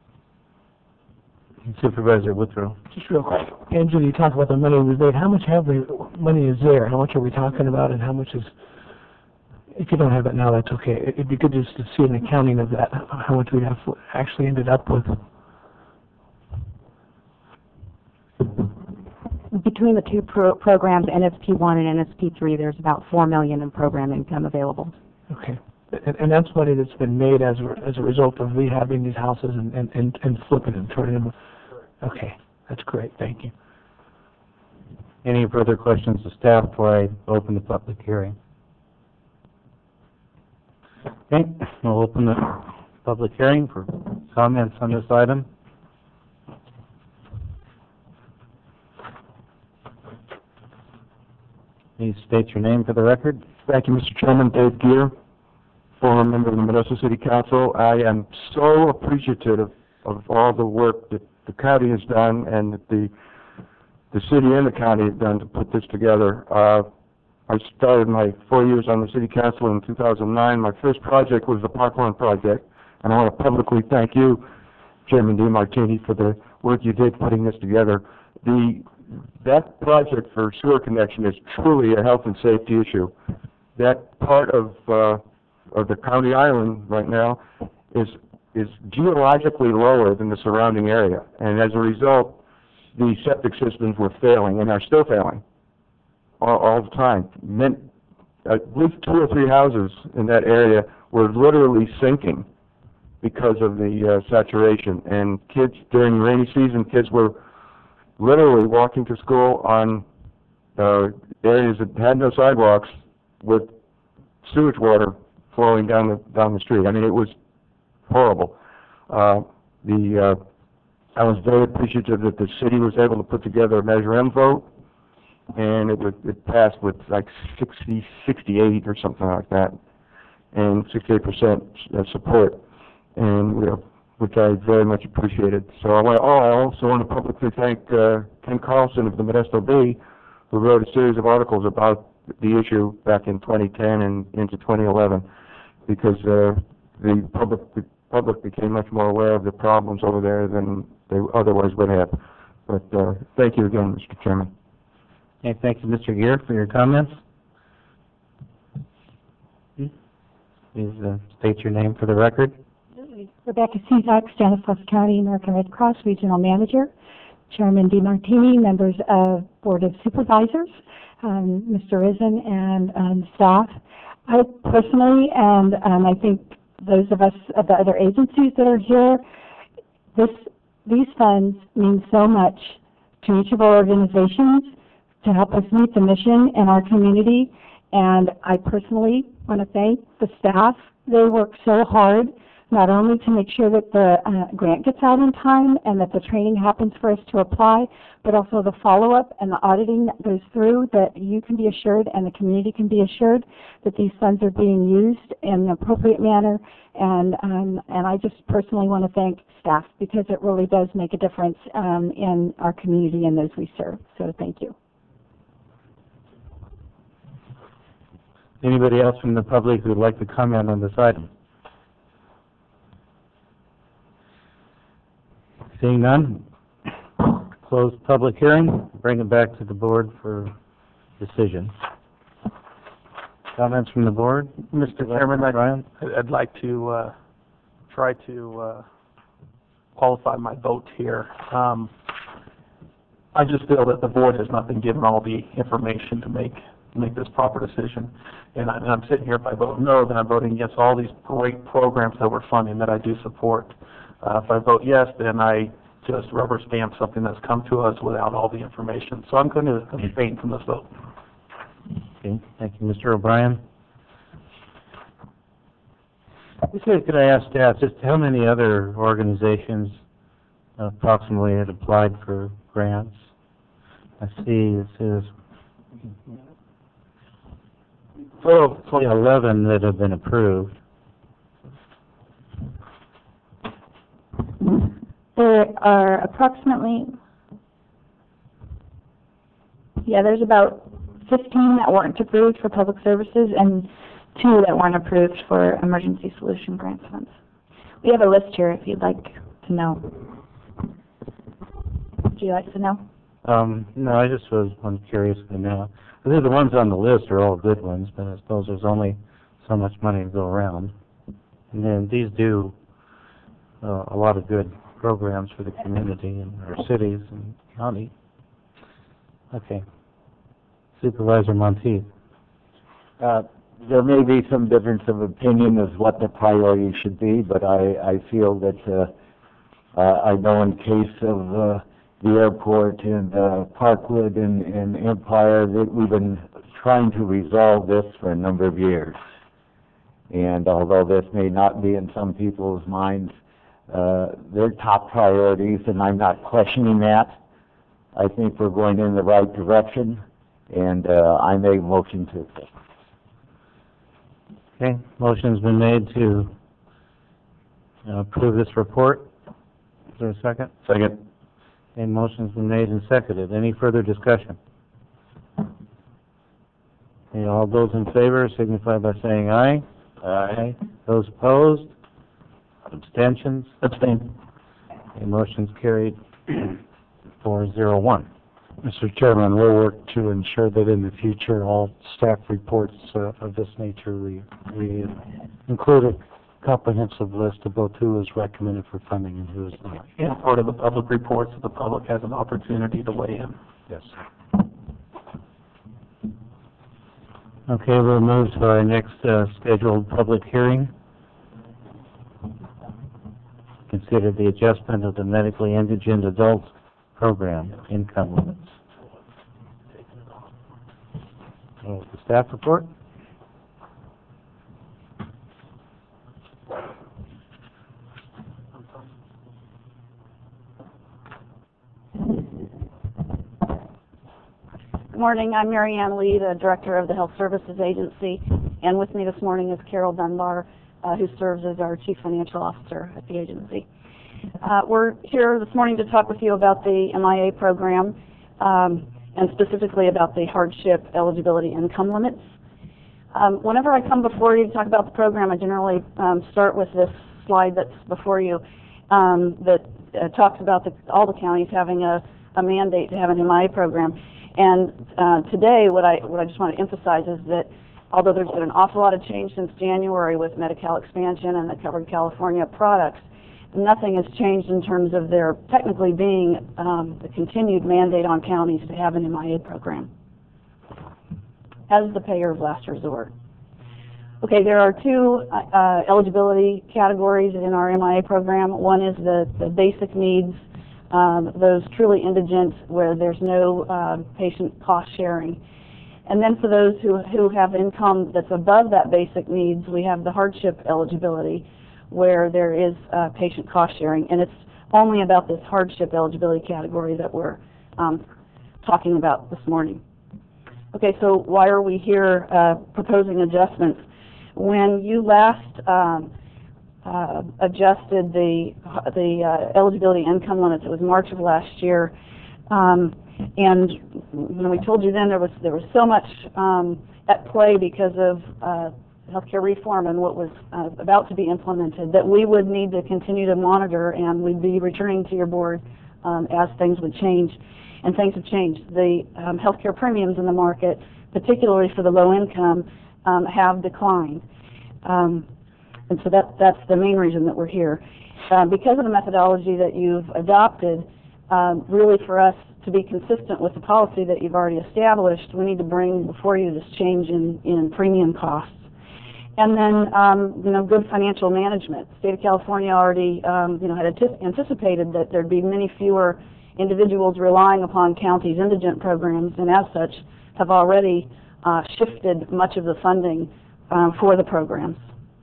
Supervisor Woodrow. Just real quick, Angela, you talked about the money we made. How much money is there? How much are we talking about, and how much is? If you don't have it now, that's okay. It'd be good just to see an accounting of that, how much we have actually ended up with. Between the two programs, NSP1 and NSP3, there's about $4 million in program income available. Okay. And that's money that's been made as a result of rehabbing these houses and flipping them, turning them. Okay. That's great. Thank you. Any further questions to staff before I open the public hearing? Okay, we'll open the public hearing for comments on this item. Please state your name for the record. Thank you, Mr. Chairman. Dave Gear, former member of the Modesto City Council. I am so appreciative of all the work that the county has done and that the city and the county have done to put this together. I started my 4 years on the City Council in 2009. My first project was the Park Lawn project, and I want to publicly thank you, Chairman DeMartini, for the work you did putting this together. That project for sewer connection is truly a health and safety issue. That part of the county island right now is geologically lower than the surrounding area, and as a result, the septic systems were failing and are still failing all the time. I believe 2 or 3 houses in that area were literally sinking because of the saturation. And kids, during rainy season, kids were literally walking to school on areas that had no sidewalks with sewage water flowing down the street. I mean, it was horrible. I was very appreciative that the city was able to put together a Measure M vote, and it passed with like 68 or something like that, and 68% support, and which I very much appreciated. So I also want to publicly thank Ken Carlson of the Modesto Bee, who wrote a series of articles about the issue back in 2010 and into 2011, because the public became much more aware of the problems over there than they otherwise would have. But thank you again, Mr. Chairman. Okay, thank you, Mr. Gear, for your comments. Please state your name for the record. Rebecca Cezak, Stanislaus County American Red Cross Regional Manager. Chairman DeMartini, members of Board of Supervisors, Mr. Risen, and staff. I personally, and I think those of us of the other agencies that are here, these funds mean so much to each of our organizations to help us meet the mission in our community. And I personally want to thank the staff. They work so hard, not only to make sure that the grant gets out in time and that the training happens for us to apply, but also the follow-up and the auditing that goes through, that you can be assured and the community can be assured that these funds are being used in an appropriate manner. And I just personally want to thank staff, because it really does make a difference in our community and those we serve. So thank you. Anybody else from the public who would like to comment on this item? Seeing none, close public hearing, bring it back to the board for decision. Comments from the board? Mr. Chairman, I'd like to try to qualify my vote here. I just feel that the board has not been given all the information to make this proper decision. And I'm sitting here, if I vote no, then I'm voting against all these great programs that we're funding that I do support. If I vote yes, then I just rubber stamp something that's come to us without all the information. So I'm going to abstain from this vote. Okay, thank you, Mr. O'Brien. Could I ask staff just how many other organizations approximately had applied for grants? I see it says 11 that have been approved. There are approximately, there's about 15 that weren't approved for public services and 2 that weren't approved for emergency solution grant funds. We have a list here if you'd like to know. Would you like to know? No, I just was curious to know. I think the ones on the list are all good ones, but I suppose there's only so much money to go around. And then these do a lot of good programs for the community and our cities and county. Okay. Supervisor Monteith. There may be some difference of opinion as what the priority should be, but I feel that I know in case of the airport and Parkwood and Empire that we've been trying to resolve this for a number of years. And although this may not be in some people's minds, they're top priorities, and I'm not questioning that. I think we're going in the right direction, and I make a motion to accept. Okay, motion's been made to approve this report. Is there a second? Second. Okay, motion's been made and seconded. Any further discussion? Okay, all those in favor signify by saying aye. Aye. Those opposed? Abstentions? Abstain. Okay, motion's carried 401. Mr. Chairman, we'll work to ensure that in the future all staff reports of this nature we include a comprehensive list of both who is recommended for funding and who is not. And part of the public reports, so the public has an opportunity to weigh in. Yes. Okay, we'll move to our next scheduled public hearing. Consider the adjustment of the medically indigent adults program income limits. The staff report. Good morning. I'm Mary Ann Lee, the Director of the Health Services Agency, and with me this morning is Carol Dunbar, who serves as our Chief Financial Officer at the agency. We're here this morning to talk with you about the MIA program, and specifically about the hardship eligibility income limits. Whenever I come before you to talk about the program, I generally start with this slide that's before you that talks about all the counties having a mandate to have an MIA program. And today, what I just want to emphasize is that although there's been an awful lot of change since January with Medi-Cal expansion and the Covered California products, nothing has changed in terms of there technically being the continued mandate on counties to have an MIA program as the payer of last resort. Okay, there are two eligibility categories in our MIA program. One is the basic needs, those truly indigent where there's no patient cost sharing. And then for those who have income that's above that basic needs, we have the hardship eligibility where there is patient cost sharing. And it's only about this hardship eligibility category that we're talking about this morning. Okay, so why are we here proposing adjustments? When you last adjusted the eligibility income limits, it was March of last year, and when we told you then there was so much at play because of healthcare reform and what was about to be implemented that we would need to continue to monitor, and we'd be returning to your board as things would change. And things have changed. The healthcare premiums in the market, particularly for the low income, have declined. And so that's the main reason that we're here. Because of the methodology that you've adopted, really for us to be consistent with the policy that you've already established, we need to bring before you this change in premium costs. And then, good financial management. The state of California already, had anticipated that there'd be many fewer individuals relying upon counties' indigent programs, and as such, have already shifted much of the funding for the programs.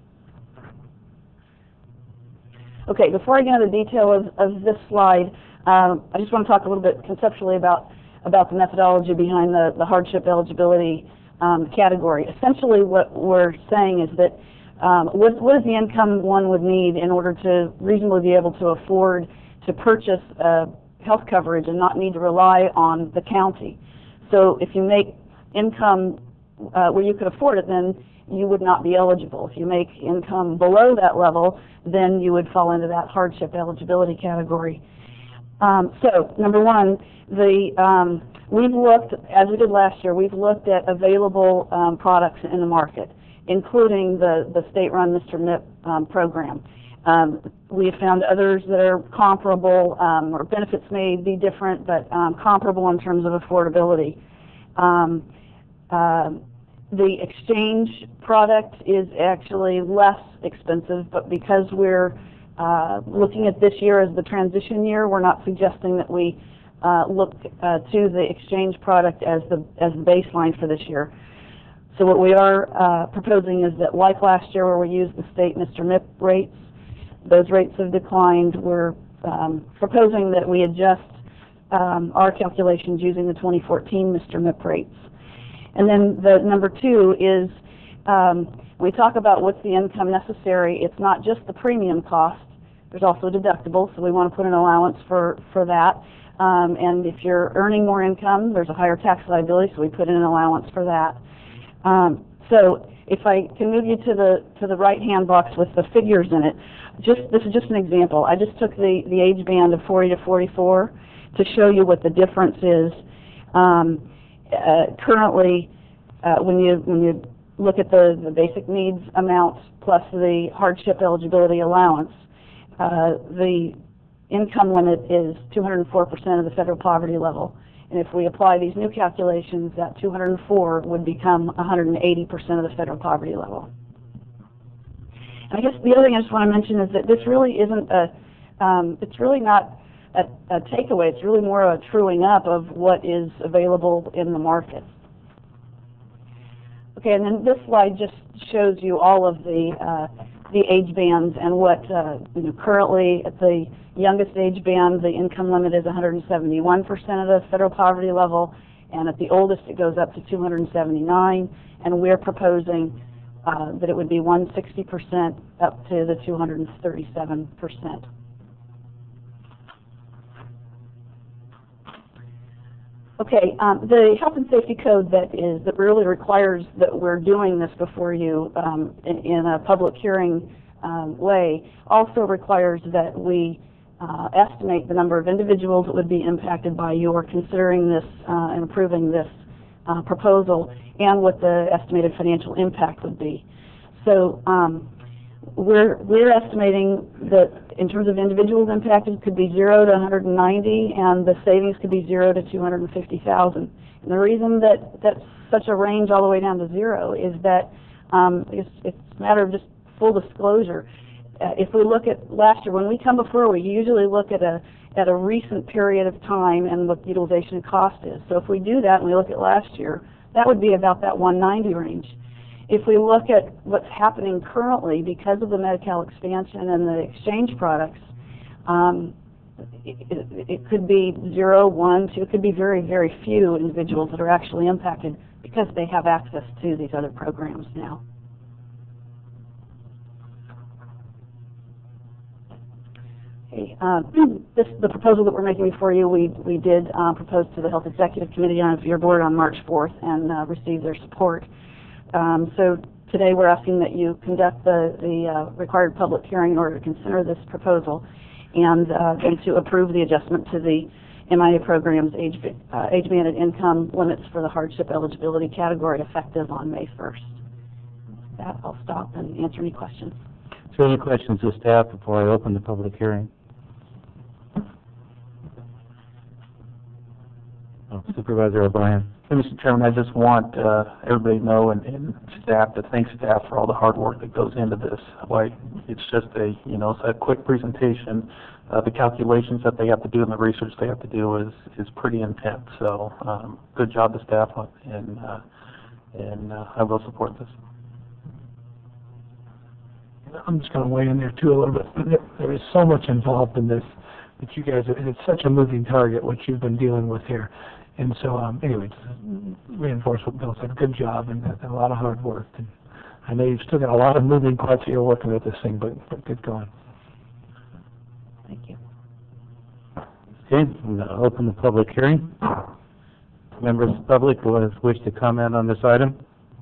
Okay, before I get into the detail of this slide, I just want to talk a little bit conceptually about the methodology behind the hardship eligibility category. Essentially what we're saying is that what is the income one would need in order to reasonably be able to afford to purchase health coverage and not need to rely on the county. So if you make income where you could afford it, then you would not be eligible. If you make income below that level, then you would fall into that hardship eligibility category. So, number one, we've looked, as we did last year, we've looked at available products in the market, including the state-run Mr. MIP program. We have found others that are comparable, or benefits may be different, but comparable in terms of affordability. The exchange product is actually less expensive, but because we're looking at this year as the transition year, we're not suggesting that we look to the exchange product as the baseline for this year. So what we are proposing is that, like last year where we used the state Mr. MIP rates, those rates have declined. We're proposing that we adjust our calculations using the 2014 Mr. MIP rates. And then the number two is we talk about what's the income necessary. It's not just the premium cost. There's also a deductible, so we want to put an allowance for that. And if you're earning more income, there's a higher tax liability, so we put in an allowance for that. So if I can move you to the right-hand box with the figures in it, this is just an example. I just took the age band of 40 to 44 to show you what the difference is. Currently, when you look at the basic needs amount plus the hardship eligibility allowance, the income limit is 204% of the federal poverty level. And if we apply these new calculations, that 204 would become 180% of the federal poverty level. And I guess the other thing I just want to mention is that this really isn't it's really not a takeaway. It's really more a truing up of what is available in the market. Okay, and then this slide just shows you all of the age bands and what currently at the youngest age band the income limit is 171% of the federal poverty level, and at the oldest it goes up to 279, and we're proposing that it would be 160% up to the 237%. Okay, the health and safety code that really requires that we're doing this before you in a public hearing way also requires that we estimate the number of individuals that would be impacted by your considering this and approving this proposal and what the estimated financial impact would be. So we're estimating that in terms of individuals impacted could be 0 to 190, and the savings could be 0 to 250,000. And the reason that that's such a range all the way down to 0 is that it's a matter of just full disclosure. If we look at last year, when we come before, we usually look at a recent period of time and what utilization and cost is. So if we do that and we look at last year, that would be about that 190 range. If we look at what's happening currently because of the Medi-Cal expansion and the exchange products, it could be 0, 1, 2, it could be very, very few individuals that are actually impacted because they have access to these other programs now. Okay, the proposal that we're making before you, we did propose to the Health Executive Committee of your board on March 4th and received their support. So today we're asking that you conduct the required public hearing in order to consider this proposal and to approve the adjustment to the MIA program's age-banded income limits for the hardship eligibility category effective on May 1st. With that, I'll stop and answer any questions. Is there any questions to staff before I open the public hearing? Oh, Supervisor O'Brien. Mr. Chairman, I just want everybody to know and staff to thank staff for all the hard work that goes into this. Like, it's just it's a quick presentation. The calculations that they have to do and the research they have to do is pretty intense. So good job to staff, and I will support this. I'm just going to weigh in there too a little bit. There is so much involved in this that you guys, it's such a moving target what you've been dealing with here. And so, anyway, just reinforce what Bill said. Good job and a lot of hard work. And I know you've still got a lot of moving parts that you're working with this thing, but good going. Thank you. Okay, I'm going to open the public hearing. Members of the public who wish to comment on this item?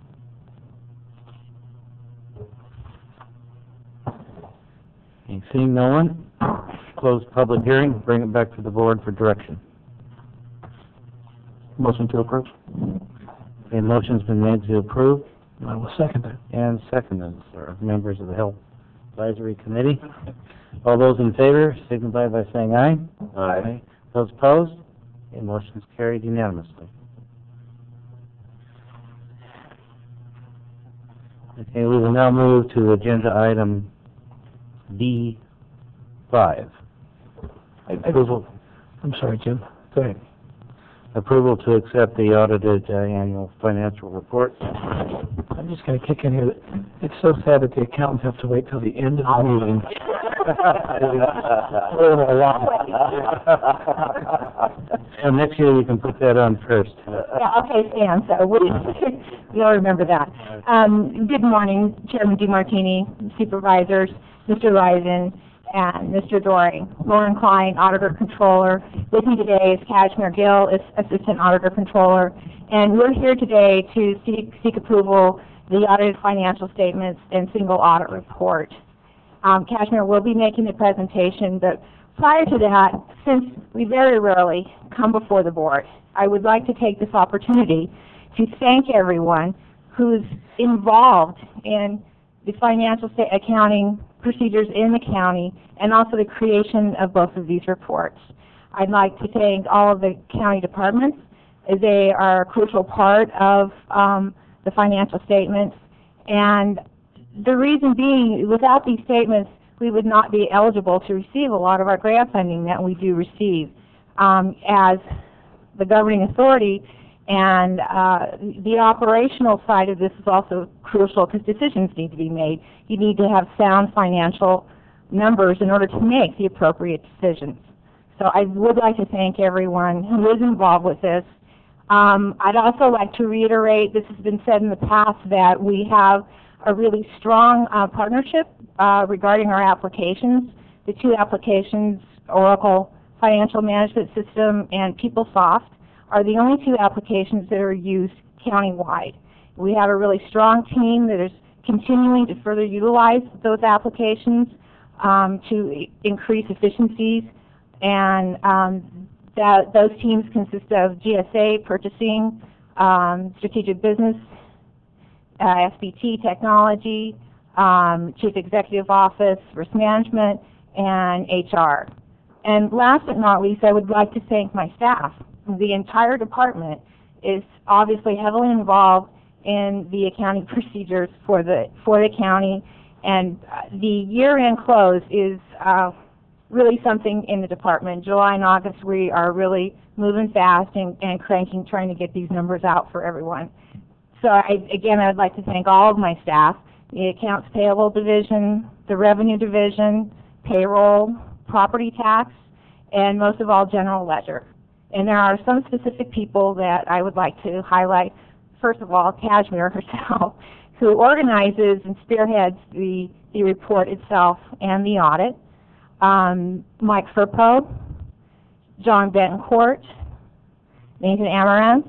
Okay, seeing no one, close public hearing, bring it back to the board for direction. Motion to approve. A motion's been made to approve. I will second that. And seconded, sir. Members of the Health Advisory Committee. All those in favor signify by saying aye. Aye. Those opposed? A motion is carried unanimously. Okay, we will now move to agenda item D5. Approval. I'm sorry, Jim. Go ahead. Approval to accept the audited annual financial report. I'm just going to kick in here. It's so sad that the accountants have to wait till the end of the meeting. And next year we can put that on first. Yeah, okay, Stan, so you'll remember that. Good morning, Chairman DeMartini, supervisors, Mr. Risen, and Mr. Doring. Lauren Klein, Auditor Controller. With me today is Kashmir Gill, Assistant Auditor Controller. And we're here today to seek approval of the audited financial statements and single audit report. Kashmir will be making the presentation, but prior to that, since we very rarely come before the board, I would like to take this opportunity to thank everyone who's involved in the financial accounting procedures in the county and also the creation of both of these reports. I'd like to thank all of the county departments, as they are a crucial part of the financial statements. And the reason being, without these statements, we would not be eligible to receive a lot of our grant funding that we do receive. As the governing authority, and the operational side of this is also crucial because decisions need to be made. You need to have sound financial numbers in order to make the appropriate decisions. So I would like to thank everyone who is involved with this. I'd also like to reiterate, this has been said in the past, that we have a really strong partnership regarding our applications. The two applications, Oracle Financial Management System and PeopleSoft, are the only two applications that are used countywide. We have a really strong team that is continuing to further utilize those applications to increase efficiencies, and those teams consist of GSA, purchasing, strategic business, SBT technology, Chief Executive Office, risk management, and HR. And last but not least, I would like to thank my staff. The entire department is obviously heavily involved in the accounting procedures for the county, and the year-end close is really something in the department. July and August, we are really moving fast and cranking, trying to get these numbers out for everyone. So again, I'd like to thank all of my staff, the accounts payable division, the revenue division, payroll, property tax, and most of all, general ledger. And there are some specific people that I would like to highlight. First of all, Kashmir herself, who organizes and spearheads the report itself and the audit. Mike Furpo, John Betancourt, Nathan Amaranth,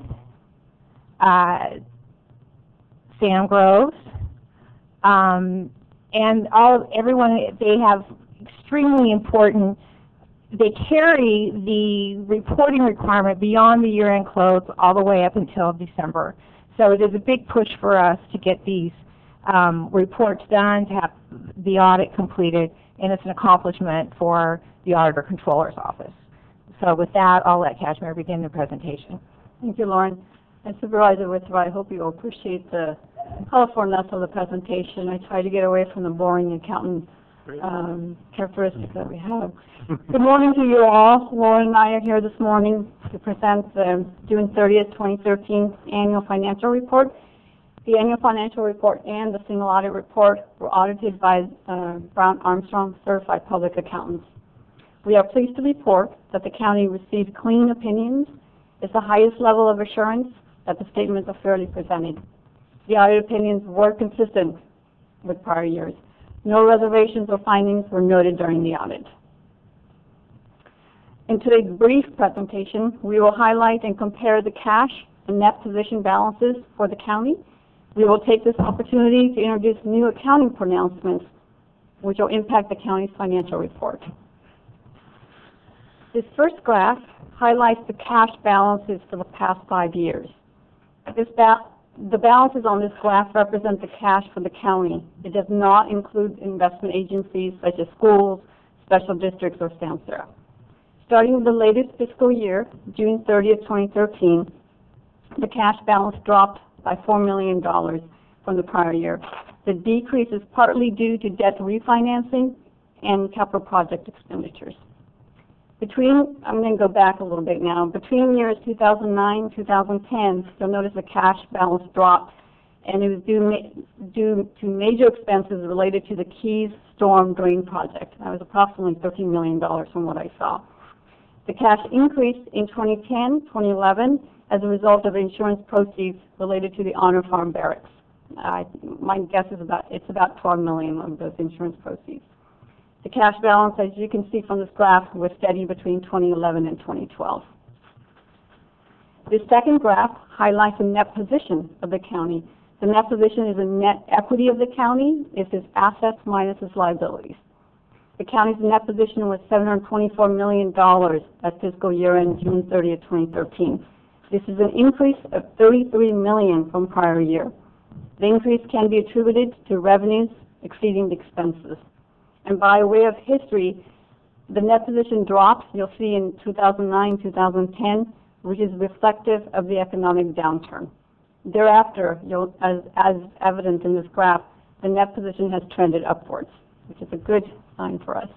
Sam Groves, and everyone. They have extremely important. They carry the reporting requirement beyond the year-end close all the way up until December. So it is a big push for us to get these reports done, to have the audit completed, and it's an accomplishment for the Auditor Controller's Office. So with that, I'll let Kashmir begin the presentation. Thank you, Lauren. And Supervisor Withrow, I hope you appreciate the colorfulness of the presentation. I try to get away from the boring accountant characteristics that we have. Good morning to you all. Lauren and I are here this morning to present the June 30th, 2013 annual financial report. The annual financial report and the single audit report were audited by Brown Armstrong Certified Public Accountants. We are pleased to report that the county received clean opinions. It's the highest level of assurance that the statements are fairly presented. The audit opinions were consistent with prior years. No reservations or findings were noted during the audit. In today's brief presentation, we will highlight and compare the cash and net position balances for the county. We will take this opportunity to introduce new accounting pronouncements which will impact the county's financial report. This first graph highlights the cash balances for the past 5 years. The balances on this graph represent the cash for the county. It does not include investment agencies such as schools, special districts, or SAMHSA. Starting with the latest fiscal year, June 30th, 2013, the cash balance dropped by $4 million from the prior year. The decrease is partly due to debt refinancing and capital project expenditures. I'm going to go back a little bit now. Between years 2009 and 2010, you'll notice the cash balance dropped, and it was due to major expenses related to the Keys Storm Drain Project. That was approximately $13 million from what I saw. The cash increased in 2010, 2011 as a result of insurance proceeds related to the Honor Farm Barracks. My guess is it's about $12 million of those insurance proceeds. The cash balance, as you can see from this graph, was steady between 2011 and 2012. This second graph highlights the net position of the county. The net position is the net equity of the county. It's its assets minus its liabilities. The county's net position was $724 million at fiscal year end June 30th, 2013. This is an increase of $33 million from prior year. The increase can be attributed to revenues exceeding the expenses. And by way of history, The net position drops, you'll see in 2009, 2010, which is reflective of the economic downturn. Thereafter, as evident in this graph, the net position has trended upwards, which is a good sign for us.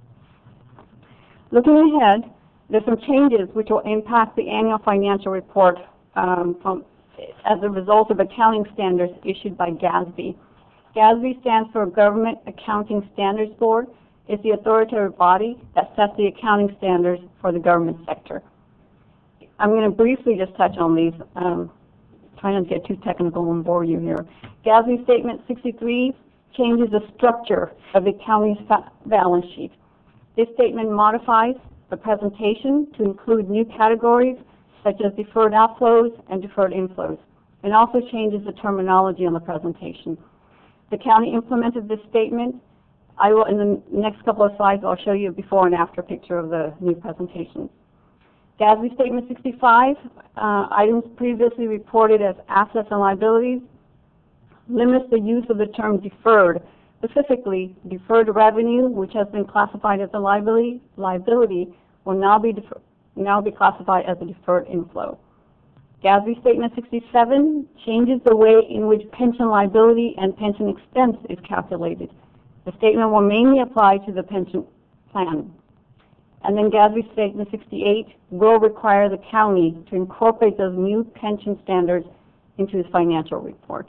Looking ahead, there's some changes which will impact the annual financial report as a result of accounting standards issued by GASB. GASB stands for Government Accounting Standards Board. It's the authoritative body that sets the accounting standards for the government sector. I'm going to briefly just touch on these. Try not to get too technical and bore you here. GASB Statement 63 changes the structure of the county's balance sheet. This statement modifies the presentation to include new categories such as deferred outflows and deferred inflows, and also changes the terminology on the presentation. The county implemented this statement. I will, in the next couple of slides, I'll show you a before and after picture of the new presentation. GASB Statement 65, items previously reported as assets and liabilities, limits the use of the term deferred. Specifically, deferred revenue, which has been classified as a liability will now be classified as a deferred inflow. GASB Statement 67 changes the way in which pension liability and pension expense is calculated. The statement will mainly apply to the pension plan. And then GASB Statement 68 will require the county to incorporate those new pension standards into its financial report.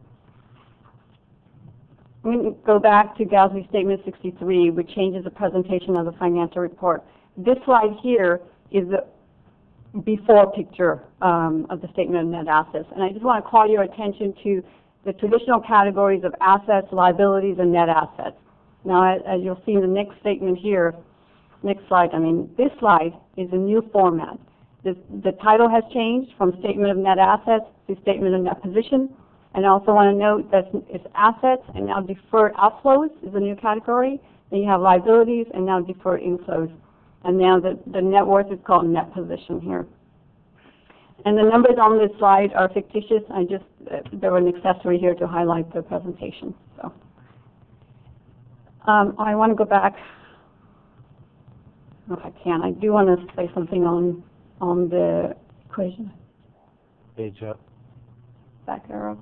I'm going to go back to GASB Statement 63, which changes the presentation of the financial report. This slide here is the before picture of the statement of net assets. And I just want to call your attention to the traditional categories of assets, liabilities, and net assets. Now, as you'll see in the next statement here, next slide, this slide is a new format. The title has changed from Statement of Net Assets to Statement of Net Position. And I also want to note that it's assets and now deferred outflows is a new category. Then you have liabilities and now deferred inflows. And now the net worth is called net position here. And the numbers on this slide are fictitious. They were an accessory here to highlight the presentation. So I want to go back. If I can, I do want to say something on the equation. Page up. Back arrow.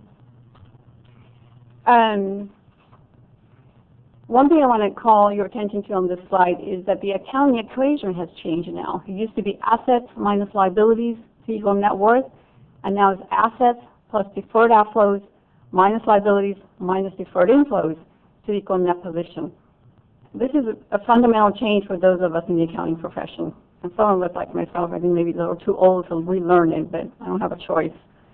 One thing I want to call your attention to on this slide is that the accounting equation has changed now. It used to be assets minus liabilities to equal net worth, and now it's assets plus deferred outflows minus liabilities minus deferred inflows to equal net position. This is a fundamental change for those of us in the accounting profession. And some of us, like myself, I think maybe a little too old to relearn it, but I don't have a choice.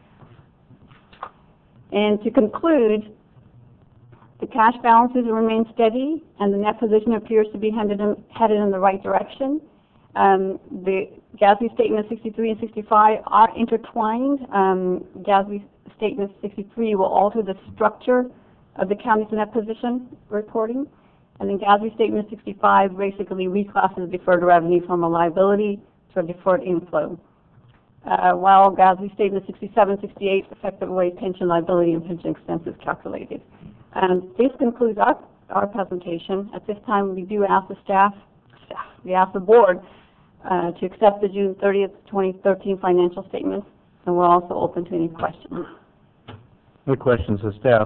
And to conclude, the cash balances remain steady, and the net position appears to be headed in the right direction. The GASB Statement 63 and 65 are intertwined. GASB Statement 63 will alter the structure of the county's net position reporting, and then GASB Statement 65 basically reclasses deferred revenue from a liability to a deferred inflow. While GASB Statement 67 and 68 affect the way pension liability and pension expense is calculated. This concludes our presentation. At this time, we do ask we ask the board to accept the June 30th, 2013 financial statements, and we're also open to any questions. Any questions of staff?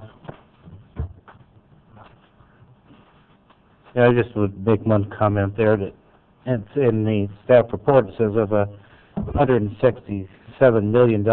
Yeah, I just would make one comment there that it's in the staff report. It says of $167 million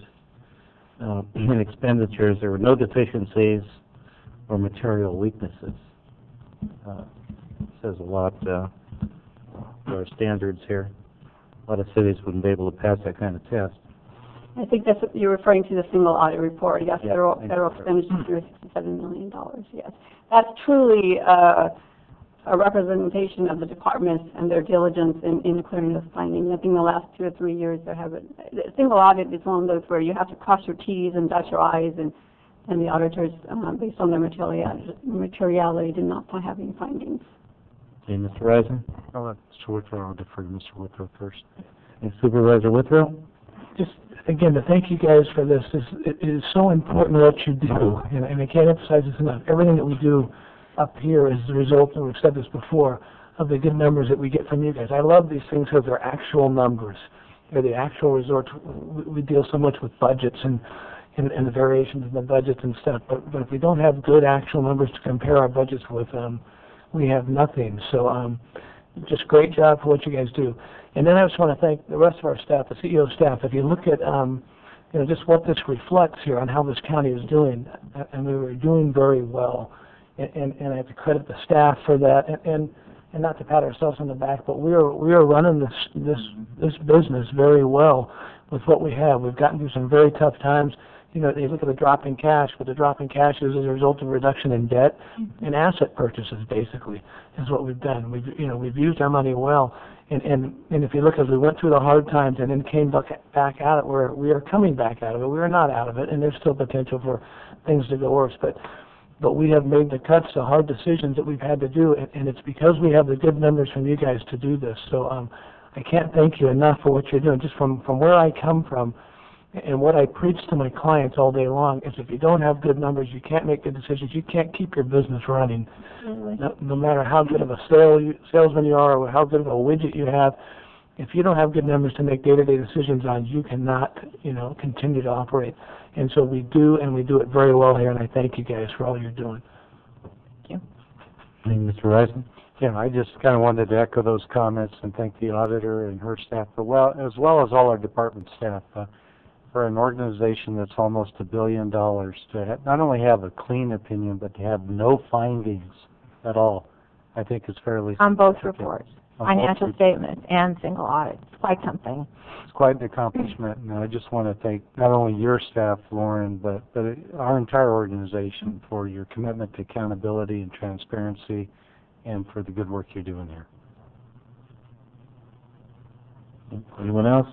in expenditures, there were no deficiencies or material weaknesses. Says a lot for our standards here. A lot of cities wouldn't be able to pass that kind of test. I think that's what you're referring to, the single audit report. Yes, federal expenditures are $67 million. Yes, that's truly a representation of the departments and their diligence in clearing those findings. I think the last 2 or 3 years there haven't. A single audit is one of those where you have to cross your T's and dot your I's, and the auditors, based on their materiality, did not have any findings. Okay, Mr. Reisen? I'll let Mr. Withrow. I'll defer to Mr. Withrow first. And Supervisor Withrow? Just again to thank you guys for this. It is so important what you do, and I can't emphasize this enough. Everything that we do up here is the result, and we've said this before, of the good numbers that we get from you guys. I love these things because they're actual numbers. They're the actual results. We deal so much with budgets and the variations in the budgets and stuff, but if we don't have good actual numbers to compare our budgets with, we have nothing. So just great job for what you guys do. And then I just want to thank the rest of our staff, the CEO staff. If you look at just what this reflects here on how this county is doing, and we were doing very well. And I have to credit the staff for that, and not to pat ourselves on the back, but we are running this business very well with what we have. We've gotten through some very tough times. You look at the drop in cash, but the drop in cash is as a result of reduction in debt and asset purchases, basically, is what we've done. We've used our money well, and if you look, as we went through the hard times and then came back at it, we are coming back out of it. We are not out of it, and there's still potential for things to go worse, but we have made the cuts, the hard decisions that we've had to do, and it's because we have the good numbers from you guys to do this. So I can't thank you enough for what you're doing. Just from where I come from, and what I preach to my clients all day long is if you don't have good numbers, you can't make good decisions. You can't keep your business running. No matter how good of a salesman you are or how good of a widget you have, if you don't have good numbers to make day-to-day decisions on, you cannot, continue to operate. And so we do, and we do it very well here, and I thank you guys for all you're doing. Thank you. Thank you, Mr. Reisman. Yeah, I just kind of wanted to echo those comments and thank the auditor and her staff, as well as all our department staff. For an organization that's almost $1 billion, to not only have a clean opinion, but to have no findings at all, I think is fairly on both significant. reports, financial statements and single audits. It's quite something. It's quite an accomplishment, and I just want to thank not only your staff, Lauren, but our entire organization for your commitment to accountability and transparency, and for the good work you're doing here. Anyone else?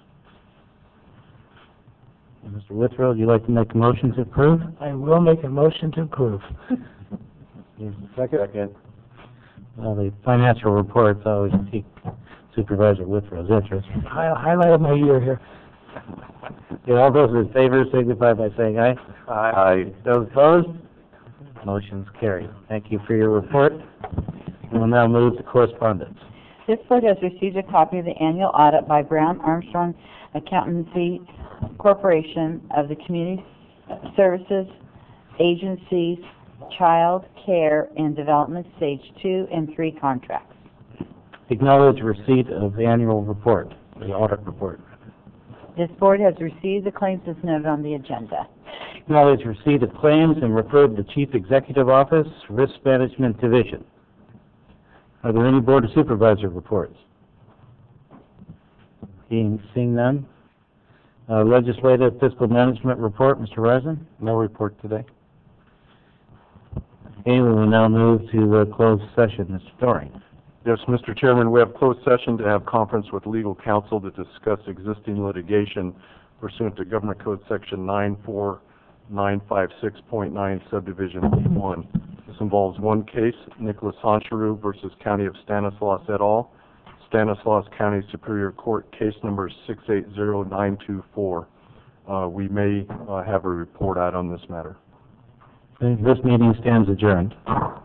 Mr. Withrow, would you like to make a motion to approve? I will make a motion to approve. Second. Well, the financial reports always pique Supervisor Withrow's interest. Highlight of my year here. All those in favor signify by saying aye. Aye. Those opposed? Motion's carried. Thank you for your report. We will now move to correspondence. This board has received a copy of the annual audit by Brown Armstrong Accountancy Corporation of the Community Services Agency's Child Care and Development Stage 2 and 3 contracts. Acknowledge receipt of the annual report, the audit report. This board has received the claims as noted on the agenda. Acknowledge receipt of claims and refer to the Chief Executive Office, Risk Management Division. Are there any Board of Supervisor reports? Seeing none. Legislative Fiscal Management Report, Mr. Reisman? No report today. Okay, we will now move to closed session. Mr. Doring. Yes, Mr. Chairman, we have closed session to have conference with legal counsel to discuss existing litigation pursuant to Government Code Section 94956.9 Subdivision B1. This involves one case, Nicholas Honcharu versus County of Stanislaus et al., Stanislaus County Superior Court, case number 680924. We may have a report out on this matter. This meeting stands adjourned.